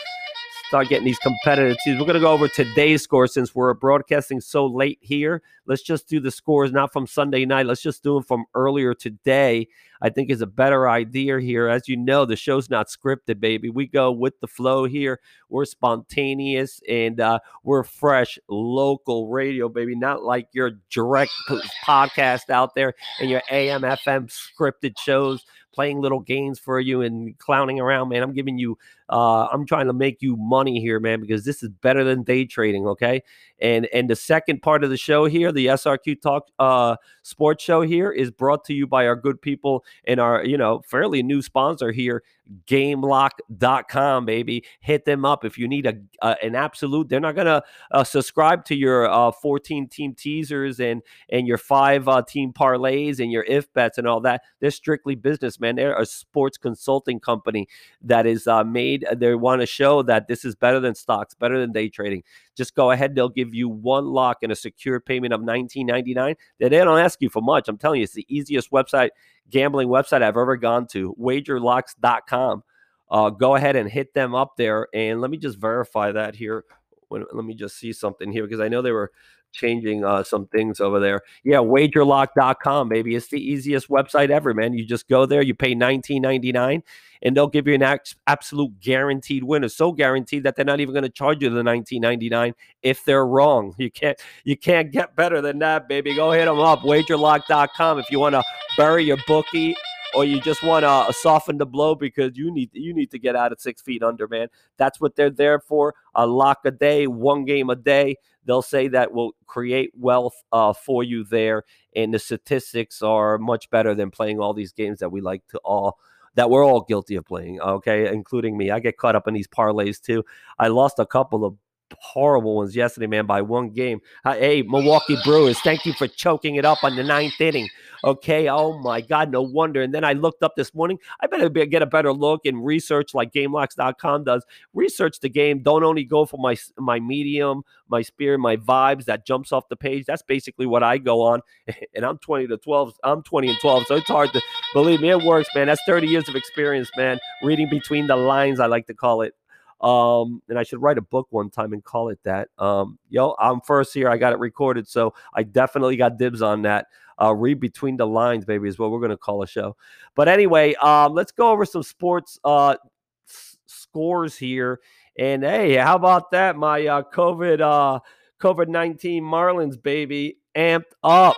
Start getting these competitive teams. We're going to go over today's score since we're broadcasting so late here. Let's just do the scores, not from Sunday night. Let's just do them from earlier today. I think is a better idea here. As you know, the show's not scripted, baby. We go with the flow here. We're spontaneous, and uh, we're fresh, local radio, baby. Not like your direct podcast out there and your A M, F M scripted shows, playing little games for you and clowning around, man. I'm giving you, uh, I'm trying to make you money here, man, because this is better than day trading, okay? And and the second part of the show here, the S R Q Talk uh, Sports Show here, is brought to you by our good people and our, you know, fairly new sponsor here, game lock dot com, baby. Hit them up if you need a, a an absolute. They're not gonna uh, subscribe to your uh, fourteen team teasers and and your five uh, team parlays and your if bets and all that. They're strictly business, man. They're a sports consulting company that is uh, made. They want to show that this is better than stocks, better than day trading. Just go ahead. They'll give you one lock and a secure payment of nineteen ninety-nine. They don't ask you for much. I'm telling you, it's the easiest website, gambling website I've ever gone to, wager locks dot com. Uh, go ahead and hit them up there. And let me just verify that here. When, let me just see something here because I know they were changing uh, some things over there. Yeah, wager lock dot com, baby. It's the easiest website ever, man. You just go there, you pay nineteen ninety-nine, and they'll give you an ex- absolute guaranteed winner. So guaranteed that they're not even going to charge you the nineteen ninety-nine if they're wrong. You can't you can't get better than that, baby. Go hit them up, wager lock dot com, if you want to bury your bookie or you just want to uh, soften the blow because you need you need to get out of six feet under, man. That's what they're there for. A lock a day, one game a day. They'll say that will create wealth uh, for you there, and the statistics are much better than playing all these games that we like to all that we're all guilty of playing. Okay, including me. I get caught up in these parlays too. I lost a couple of horrible ones yesterday, man, by one game. Hey, Milwaukee Brewers, thank you for choking it up on the ninth inning. Okay, oh my God, no wonder. And then I looked up this morning. I better be, get a better look and research like game locks dot com does. Research the game. Don't only go for my my medium, my spirit, my vibes that jumps off the page. That's basically what I go on. And I'm twenty to twelve. I'm twenty and twelve, so it's hard to believe me. It works, man. That's thirty years of experience, man. Reading between the lines, I like to call it. Um, and I should write a book one time and call it that. Um, yo, I'm first here. I got it recorded, so I definitely got dibs on that. Uh, read between the lines, baby, is what we're going to call a show. But anyway, um, let's go over some sports uh, s- scores here. And hey, how about that? My uh, COVID uh, COVID nineteen Marlins, baby, amped up.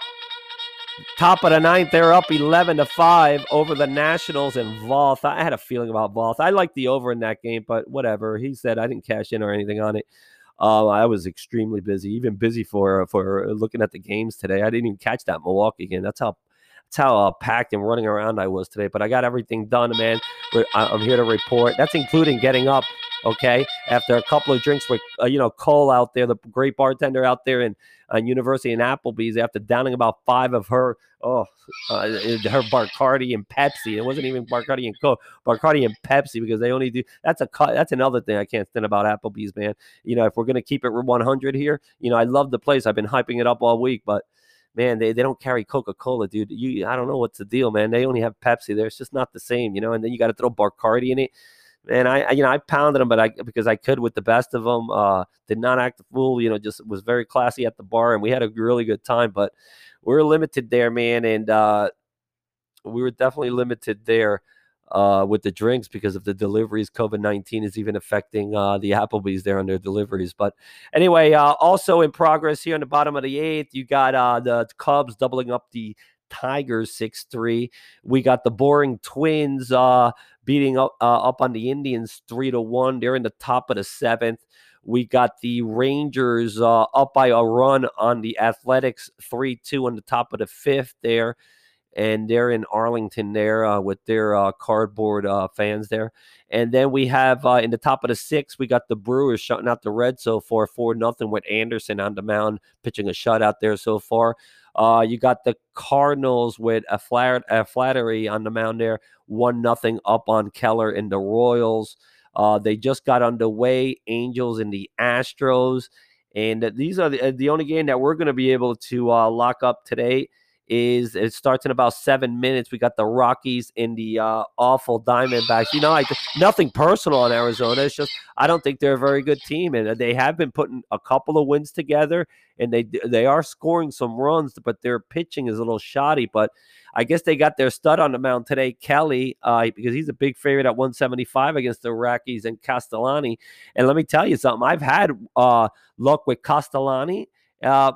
Top of the ninth, they're up eleven to five over the Nationals and Voth. I had a feeling about Voth. I liked the over in that game, but whatever. He said I didn't cash in or anything on it. Uh, I was extremely busy, even busy for for looking at the games today. I didn't even catch that Milwaukee game. That's how that's how uh, packed and running around I was today. But I got everything done, man. I'm here to report. That's including getting up, okay, after a couple of drinks with, uh, you know, Cole out there, the great bartender out there in uh, University and Applebee's, after downing about five of her, oh, uh, her Bacardi and Pepsi. It wasn't even Bacardi and Coke, Bacardi and Pepsi, because they only do, that's a that's another thing I can't stand about Applebee's, man. You know, if we're going to keep it one hundred here, you know, I love the place. I've been hyping it up all week, but man, they, they don't carry Coca-Cola, dude. You, I don't know what's the deal, man. They only have Pepsi there. It's just not the same, you know, and then you got to throw Bacardi in it. And I, I, you know, I pounded them, but I because I could with the best of them. Uh, did not act a fool, you know, just was very classy at the bar, and we had a really good time. But we were limited there, man, and uh, we were definitely limited there uh, with the drinks because of the deliveries. COVID nineteen is even affecting uh, the Applebee's there on their deliveries. But anyway, uh, also in progress here in the bottom of the eighth, you got uh, the Cubs doubling up the Tigers six three. We got the boring Twins uh, beating up uh, up on the Indians three to one. They're in the top of the seventh. We got the Rangers uh, up by a run on the Athletics three two on the top of the fifth there. and they're in Arlington there uh, with their uh, cardboard uh, fans there. And then we have uh, in the top of the sixth, we got the Brewers shutting out the Reds so far, four nothing with Anderson on the mound pitching a shutout there so far. Uh, you got the Cardinals with a, flat, a Flattery on the mound there, one nothing up on Keller and the Royals. Uh, they just got underway, Angels and the Astros. And these are the, the only game that we're going to be able to uh, lock up today. Is it starts in about seven minutes. We got the Rockies in the uh, awful Diamondbacks. You know, I, nothing personal on Arizona. It's just I don't think they're a very good team, and they have been putting a couple of wins together, and they they are scoring some runs, but their pitching is a little shoddy. But I guess they got their stud on the mound today, Kelly, uh, because he's a big favorite at one seventy-five against the Rockies and Castellani. And let me tell you something. I've had uh, luck with Castellani. Uh,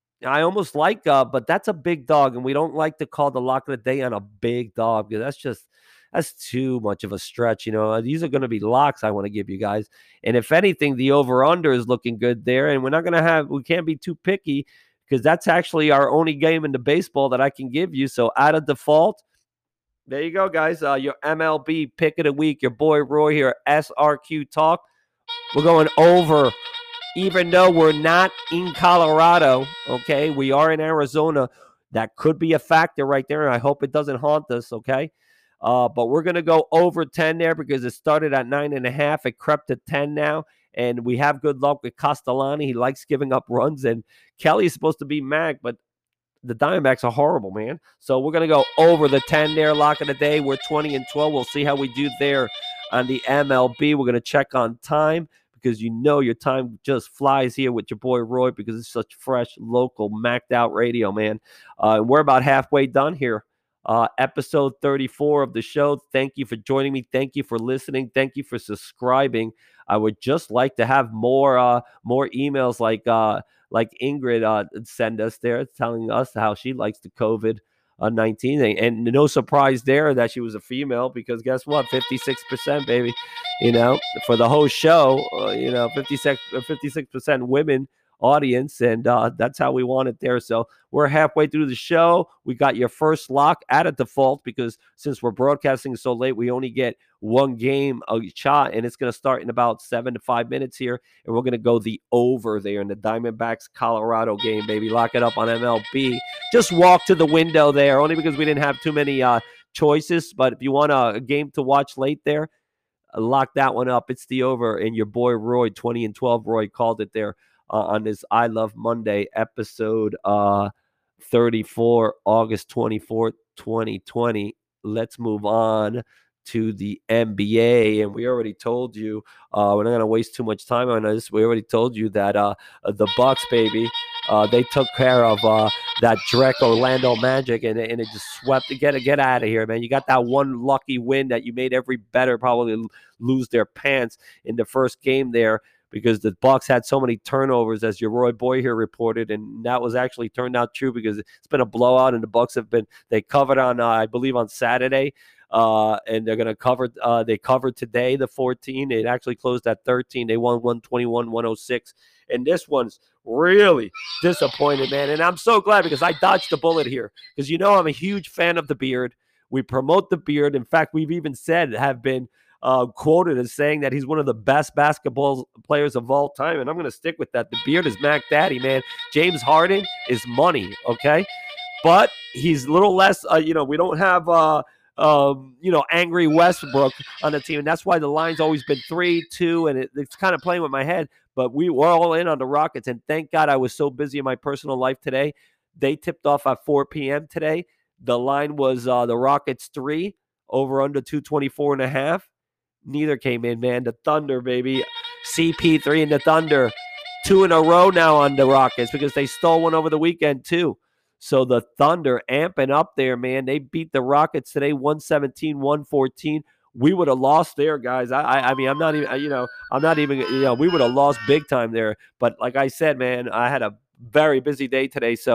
I almost like, uh, but that's a big dog, and we don't like to call the lock of the day on a big dog because that's just that's too much of a stretch. You know, these are going to be locks I want to give you guys, and if anything, the over under is looking good there, and we're not going to have we can't be too picky because that's actually our only game in the baseball that I can give you. So out of default, there you go, guys. Uh, your M L B pick of the week, your boy Roy here, S R Q Talk. We're going over. Even though we're not in Colorado, okay, we are in Arizona. That could be a factor right there, and I hope it doesn't haunt us, okay? Uh, but we're going to go over ten there because it started at nine and a half. It crept to ten now, and we have good luck with Castellani. He likes giving up runs, and Kelly's supposed to be mag, but the Diamondbacks are horrible, man. So we're going to go over the ten there, lock of the day. We're twenty and twelve. We'll see how we do there on the M L B. We're going to check on time, because you know your time just flies here with your boy Roy because it's such fresh, local, macked out radio, man. Uh, and we're about halfway done here. Uh, episode thirty-four of the show. Thank you for joining me. Thank you for listening. Thank you for subscribing. I would just like to have more uh, more emails like uh, like Ingrid uh, send us there telling us how she likes the COVID nineteen. And no surprise there that she was a female because guess what? fifty-six percent, baby. You know, for the whole show, uh, you know, fifty-six percent women audience, and uh, that's how we want it there. So we're halfway through the show. We got your first lock at a default because since we're broadcasting so late, we only get one game a shot, and it's going to start in about seven to five minutes here, and we're going to go the over there in the Diamondbacks Colorado game, baby. Lock it up on M L B. Just walk to the window there, only because we didn't have too many uh, choices, but if you want a, a game to watch late there, lock that one up. It's the over, and your boy Roy, twenty and twelve, Roy called it there uh, on this I Love Monday episode uh, thirty-four, August twenty-fourth, twenty twenty. Let's move on to the N B A, and we already told you uh, we're not going to waste too much time on this. We already told you that uh, the Bucks, baby, uh, they took care of uh, that Drek Orlando Magic, and, and it just swept. Get get out of here, man! You got that one lucky win that you made every bettor probably lose their pants in the first game there because the Bucks had so many turnovers, as your Roy Boy here reported, and that was actually turned out true because it's been a blowout, and the Bucks have been they covered on uh, I believe on Saturday. Uh, and they're going to cover, uh, they covered today, the fourteen. It actually closed at thirteen. They won one twenty-one, one oh six. And this one's really disappointed, man. And I'm so glad because I dodged the bullet here because, you know, I'm a huge fan of the beard. We promote the beard. In fact, we've even said, have been uh, quoted as saying that he's one of the best basketball players of all time. And I'm going to stick with that. The beard is Mac Daddy, man. James Harden is money, okay? But he's a little less, uh, you know, we don't have, uh, Um, you know, angry Westbrook on the team. And that's why the line's always been three, two, and it, it's kind of playing with my head. But we were all in on the Rockets, and thank God I was so busy in my personal life today. They tipped off at four p.m. today. The line was uh, the Rockets three, over under two twenty-four and a half. Neither came in, man. The Thunder, baby. C P three and the Thunder. Two in a row now on the Rockets because they stole one over the weekend, too. So the Thunder amping up there, man. They beat the Rockets today, one seventeen, one fourteen. We would have lost there, guys. I, I, I mean, I'm not even, you know, I'm not even, you know, we would have lost big time there. But like I said, man, I had a very busy day today. So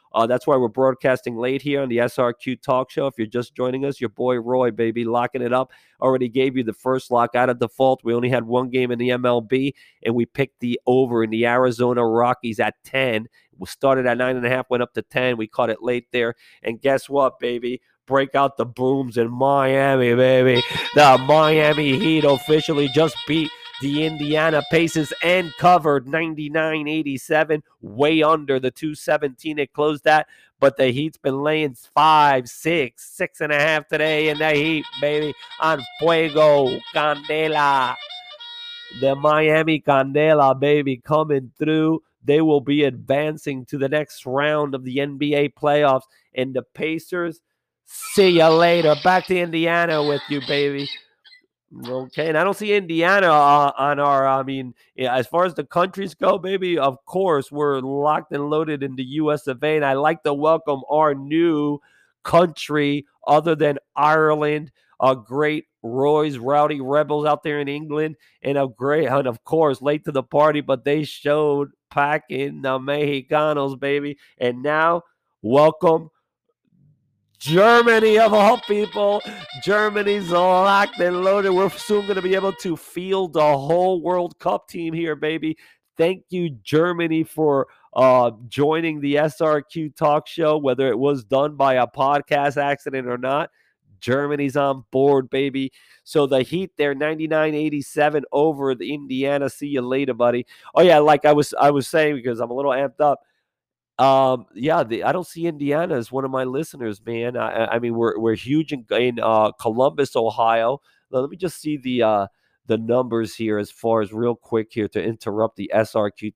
Uh, that's why we're broadcasting late here on the S R Q Talk Show. If you're just joining us, your boy Roy, baby, locking it up. Already gave you the first lock out of default. We only had one game in the M L B, and we picked the over in the Arizona Rockies at ten. We started at nine and a half, went up to ten. We caught it late there. And guess what, baby? Break out the brooms in Miami, baby. The Miami Heat officially just beat the Indiana Pacers and covered ninety-nine eighty-seven, way under the two seventeen it closed at. But the Heat's been laying five, six, six and a half today in the Heat, baby, on Fuego, Candela. The Miami Candela, baby, coming through. They will be advancing to the next round of the N B A playoffs. And the Pacers, see you later. Back to Indiana with you, baby. Okay, and I don't see Indiana uh, on our, I mean, yeah, as far as the countries go, baby, of course, we're locked and loaded in the U S of A, and I like to welcome our new country other than Ireland, a great Roy's Rowdy Rebels out there in England, and a great, and of course, late to the party, but they showed packing the Mexicanos, baby, and now, welcome Germany of all people. Germany's locked and loaded. We're soon going to be able to field a whole World Cup team here, baby. Thank you, Germany, for uh, joining the S R Q Talk Show, whether it was done by a podcast accident or not. Germany's on board, baby. So the Heat there, ninety-nine eighty-seven over the Indiana. See you later, buddy. Oh, yeah, like I was I was saying, because I'm a little amped up. Um, yeah, the, I don't see Indiana as one of my listeners, man. I, I mean, we're we're huge in, in uh, Columbus, Ohio. Now, let me just see the uh, the numbers here as far as real quick here to interrupt the S R Q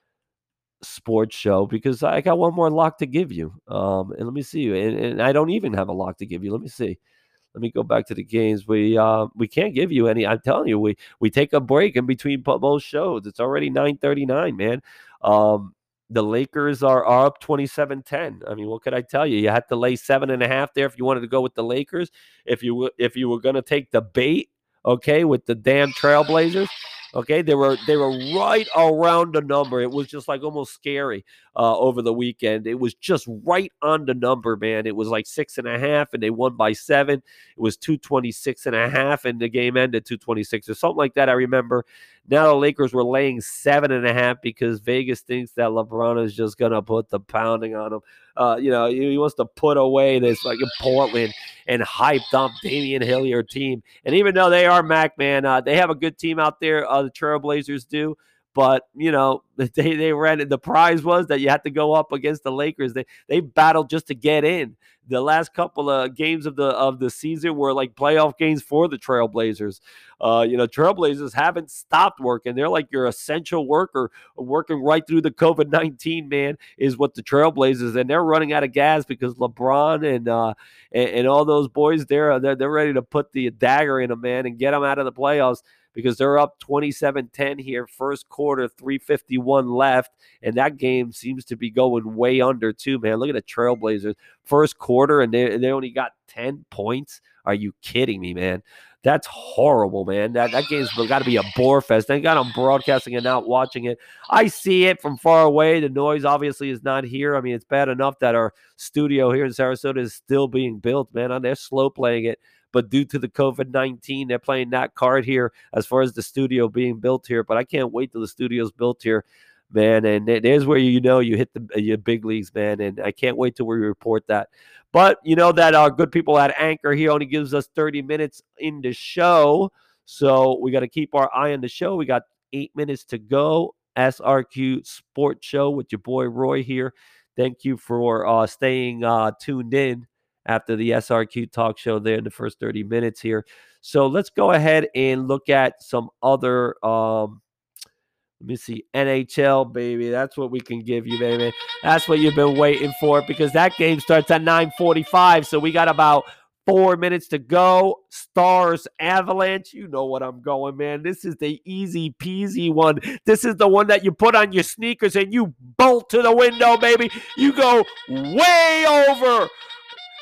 Sports Show, because I got one more lock to give you. Um, and let me see, and, and I don't even have a lock to give you. Let me see. Let me go back to the games. We uh, we can't give you any. I'm telling you, we we take a break in between both shows. It's already nine thirty-nine, man. Um. The Lakers are, are up twenty-seven ten. I mean, what could I tell you? You had to lay seven and a half there if you wanted to go with the Lakers. If you were, if you were going to take the bait, okay, with the damn Trailblazers, okay, they were they were right around the number. It was just like almost scary uh, over the weekend. It was just right on the number, man. It was like six and a half, and they won by seven. It was two twenty-six and a half, and the game ended two twenty-six or something like that. I remember. Now the Lakers were laying seven and a half because Vegas thinks that LeBron is just going to put the pounding on him. Uh, you know, he wants to put away this like in Portland and hyped up Damian Hilliard team. And even though they are Mac, man, uh, they have a good team out there. Uh, the Trailblazers do. But, you know, they, they ran it. The prize was that you had to go up against the Lakers. They they battled just to get in. The last couple of games of the of the season were like playoff games for the Trailblazers. Uh, you know, Trailblazers haven't stopped working. They're like your essential worker, working right through the COVID nineteen, man, is what the Trailblazers, and they're running out of gas because LeBron and uh and, and all those boys, they're, they're they're ready to put the dagger in them, man, and get them out of the playoffs, because they're up twenty-seven ten here, first quarter, three fifty-one left, and that game seems to be going way under too, man. Look at the Trailblazers, first quarter, and they, they only got ten points. Are you kidding me, man? That's horrible, man. That that game's got to be a bore fest. Thank God I'm broadcasting and not watching it. I see it from far away. The noise obviously is not here. I mean, it's bad enough that our studio here in Sarasota is still being built, man. They're slow playing it. But due to the COVID nineteen, they're playing that card here as far as the studio being built here. But I can't wait till the studio's built here, man. And there's where you know you hit the your big leagues, man. And I can't wait till we report that. But you know that our good people at Anchor here only gives us thirty minutes in the show. So we got to keep our eye on the show. We got eight minutes to go. S R Q Sports Show with your boy Roy here. Thank you for uh, staying uh, tuned in after the S R Q Talk Show there in the first thirty minutes here. So let's go ahead and look at some other, um, let me see, N H L, baby. That's what we can give you, baby. That's what you've been waiting for, because that game starts at nine forty-five. So we got about four minutes to go. Stars Avalanche. You know what I'm going, man. This is the easy peasy one. This is the one that you put on your sneakers and you bolt to the window, baby. You go way over.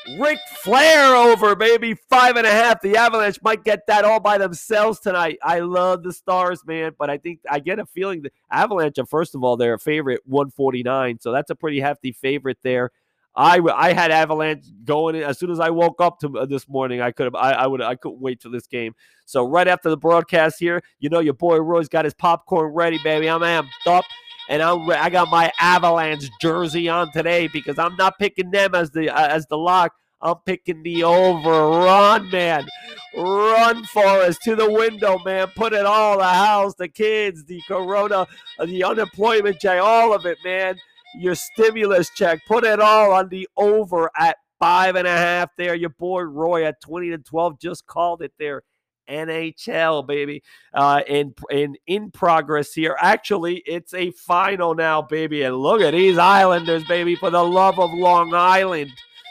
Ric Flair over, baby. Five and a half. The Avalanche might get that all by themselves tonight. I love the Stars, man, but I think I get a feeling that Avalanche, first of all, they're a favorite one forty-nine, so that's a pretty hefty favorite there. I, I had Avalanche going in as soon as I woke up to uh, this morning. I could have I, I would I couldn't wait till this game. So right after the broadcast here, you know your boy Roy's got his popcorn ready, baby. I'm amped up. And I'm, I got my Avalanche jersey on today because I'm not picking them as the uh, as the lock. I'm picking the over. Run, man. Run, Forrest, to the window, man. Put it all, the house, the kids, the corona, the unemployment check, all of it, man. Your stimulus check. Put it all on the over at five and a half there. Your boy Roy at twenty to twelve just called it there. N H L, baby, uh, in, in, in progress here. Actually, it's a final now, baby. And look at these Islanders, baby, for the love of Long Island.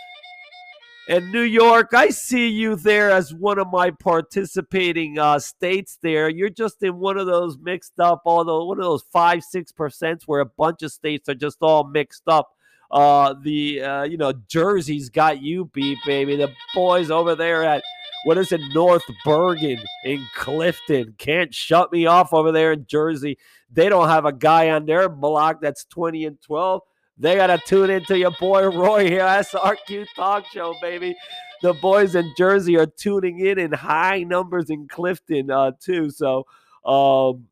And New York, I see you there as one of my participating uh, states there. You're just in one of those mixed up, although one of those five, six percent where a bunch of states are just all mixed up. Uh, the, uh, you know, Jersey's got you beat, baby. The boys over there at, what is it, North Bergen in Clifton can't shut me off over there in Jersey. They don't have a guy on their block that's twenty and twelve. They got to tune into your boy Roy here. S R Q Talk Show, baby. The boys in Jersey are tuning in in high numbers in Clifton, uh, too. So, um,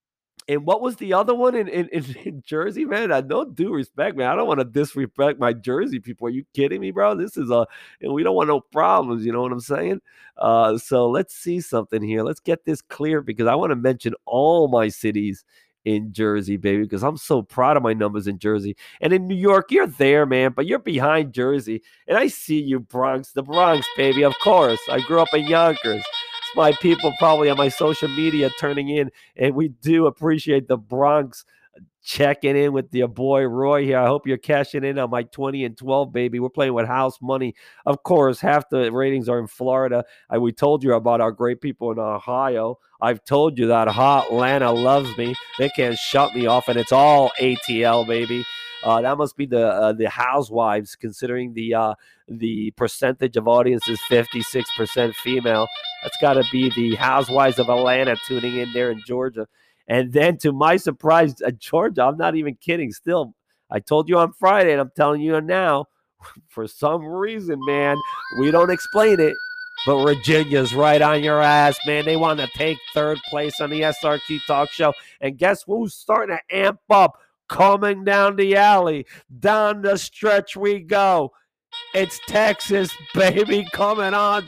and what was the other one in, in, in, in Jersey, man? I no due respect, man. I don't want to disrespect my Jersey people. Are you kidding me, bro? This is a, and we don't want no problems. You know what I'm saying? Uh, so let's see something here. Let's get this clear because I want to mention all my cities in Jersey, baby, because I'm so proud of my numbers in Jersey. And in New York, you're there, man, but you're behind Jersey. And I see you, Bronx, the Bronx, baby, of course. I grew up in Yonkers. My people probably on my social media turning in, and we do appreciate the Bronx checking in with your boy Roy here. I hope you're cashing in on my twenty and twelve, baby. We're playing with house money. Of course, half the ratings are in Florida. I, we told you about our great people in Ohio. I've told you that hot Atlanta loves me. They can't shut me off, and it's all A T L, baby. Uh, that must be the uh, the Housewives, considering the uh, the percentage of audience is fifty-six percent female. That's got to be the Housewives of Atlanta tuning in there in Georgia. And then, to my surprise, uh, Georgia, I'm not even kidding. Still, I told you on Friday, and I'm telling you now, for some reason, man, we don't explain it, but Virginia's right on your ass, man. They want to take third place on the S R Q Talk Show. And guess who's starting to amp up? Coming down the alley, down the stretch we go. It's Texas, baby, coming on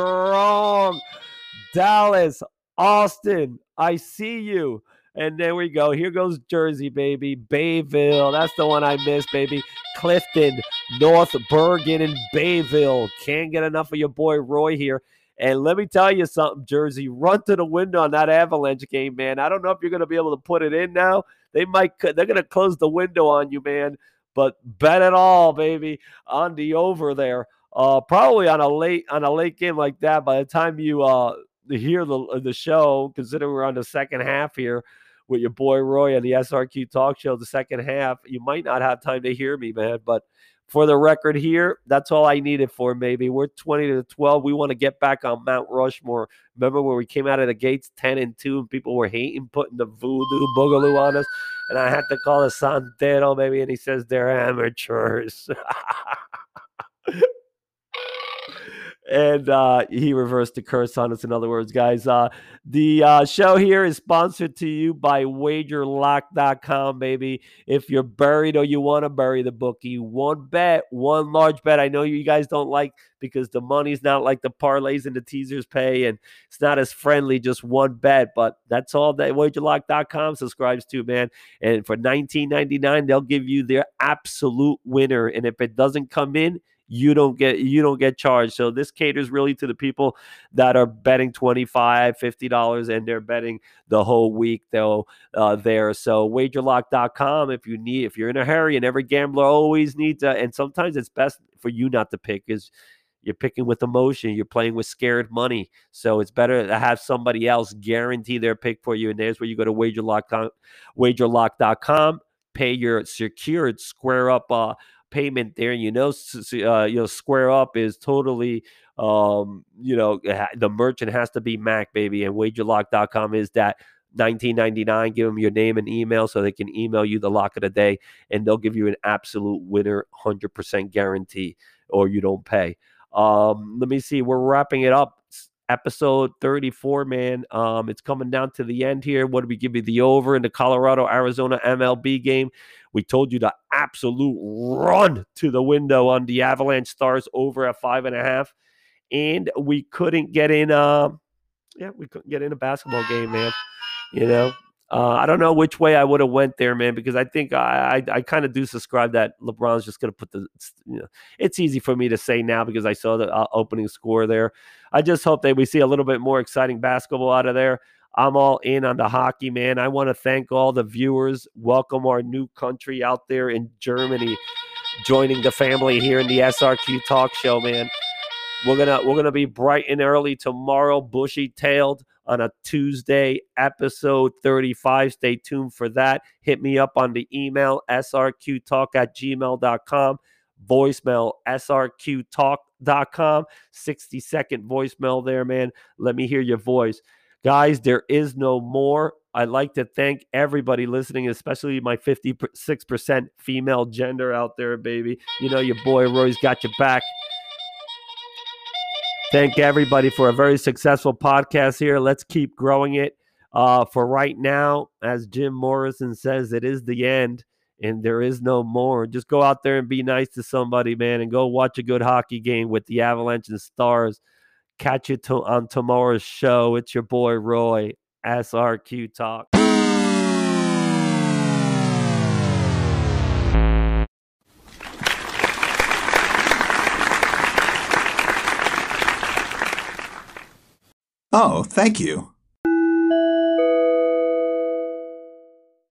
strong. Dallas, Austin, I see you. And there we go. Here goes Jersey, baby. Bayville, that's the one I missed, baby. Clifton, North Bergen, and Bayville. Can't get enough of your boy Roy here. And let me tell you something, Jersey. Run to the window on that Avalanche game, man. I don't know if you're going to be able to put it in now. They might. They're going to close the window on you, man. But bet it all, baby, on the over there. Uh, probably on a late on a late game like that. By the time you uh hear the the show, considering we're on the second half here with your boy Roy on the S R Q Talk Show, the second half, you might not have time to hear me, man. But for the record here, that's all I needed for, maybe. We're twenty to twelve. We want to get back on Mount Rushmore. Remember when we came out of the gates ten and two and people were hating, putting the voodoo boogaloo on us? And I had to call a Santero, baby, and he says they're amateurs. And uh, he reversed the curse on us, in other words, guys. Uh, the uh, show here is sponsored to you by wager lock dot com, baby. If you're buried or you want to bury the bookie, one bet, one large bet. I know you guys don't like because the money's not like the parlays and the teasers pay, and it's not as friendly, just one bet. But that's all that wager lock dot com subscribes to, man. And for nineteen ninety-nine, they'll give you their absolute winner. And if it doesn't come in, you don't get you don't get charged. So this caters really to the people that are betting twenty-five dollars, fifty dollars, and they're betting the whole week though uh, there. So wager lock dot com, if you need, if you're in a hurry, and every gambler always needs a, and sometimes it's best for you not to pick, because you're picking with emotion, you're playing with scared money. So it's better to have somebody else guarantee their pick for you. And there's where you go to wager lock dot com, wager lock dot com, pay your secured square up uh payment there. You know, uh, you know, Square Up is totally, um, you know, the merchant has to be Mac, baby, and wager lock dot com is that. nineteen ninety-nine. Give them your name and email so they can email you the lock of the day, and they'll give you an absolute winner, one hundred percent guarantee, or you don't pay. Um, let me see. We're wrapping it up. Episode thirty-four, man. Um, it's coming down to the end here. What did we give you the over in the Colorado Arizona M L B game? We told you the absolute run to the window on the Avalanche Stars over at five and a half, and we couldn't get in. Uh, yeah, we couldn't get in a basketball game, man. You know, uh, I don't know which way I would have went there, man, because I think I I, I kind of do subscribe that LeBron's just going to put the, you know, it's easy for me to say now because I saw the uh, opening score there. I just hope that we see a little bit more exciting basketball out of there. I'm all in on the hockey, man. I want to thank all the viewers. Welcome our new country out there in Germany, joining the family here in the S R Q Talk Show, man. We're gonna we're gonna be bright and early tomorrow, bushy-tailed on a Tuesday, episode thirty-five. Stay tuned for that. Hit me up on the email, S R Q talk at gmail dot com. Voicemail, S R Q talk dot com. sixty second voicemail there, man. Let me hear your voice. Guys, there is no more. I'd like to thank everybody listening, especially my fifty-six percent female gender out there, baby. You know your boy Roy's got your back. Thank everybody for a very successful podcast here. Let's keep growing it. Uh, for right now, as Jim Morrison says, it is the end and there is no more. Just go out there and be nice to somebody, man, and go watch a good hockey game with the Avalanche and Stars. Catch you to- on tomorrow's show. It's your boy Roy, S R Q Talk. Oh, thank you.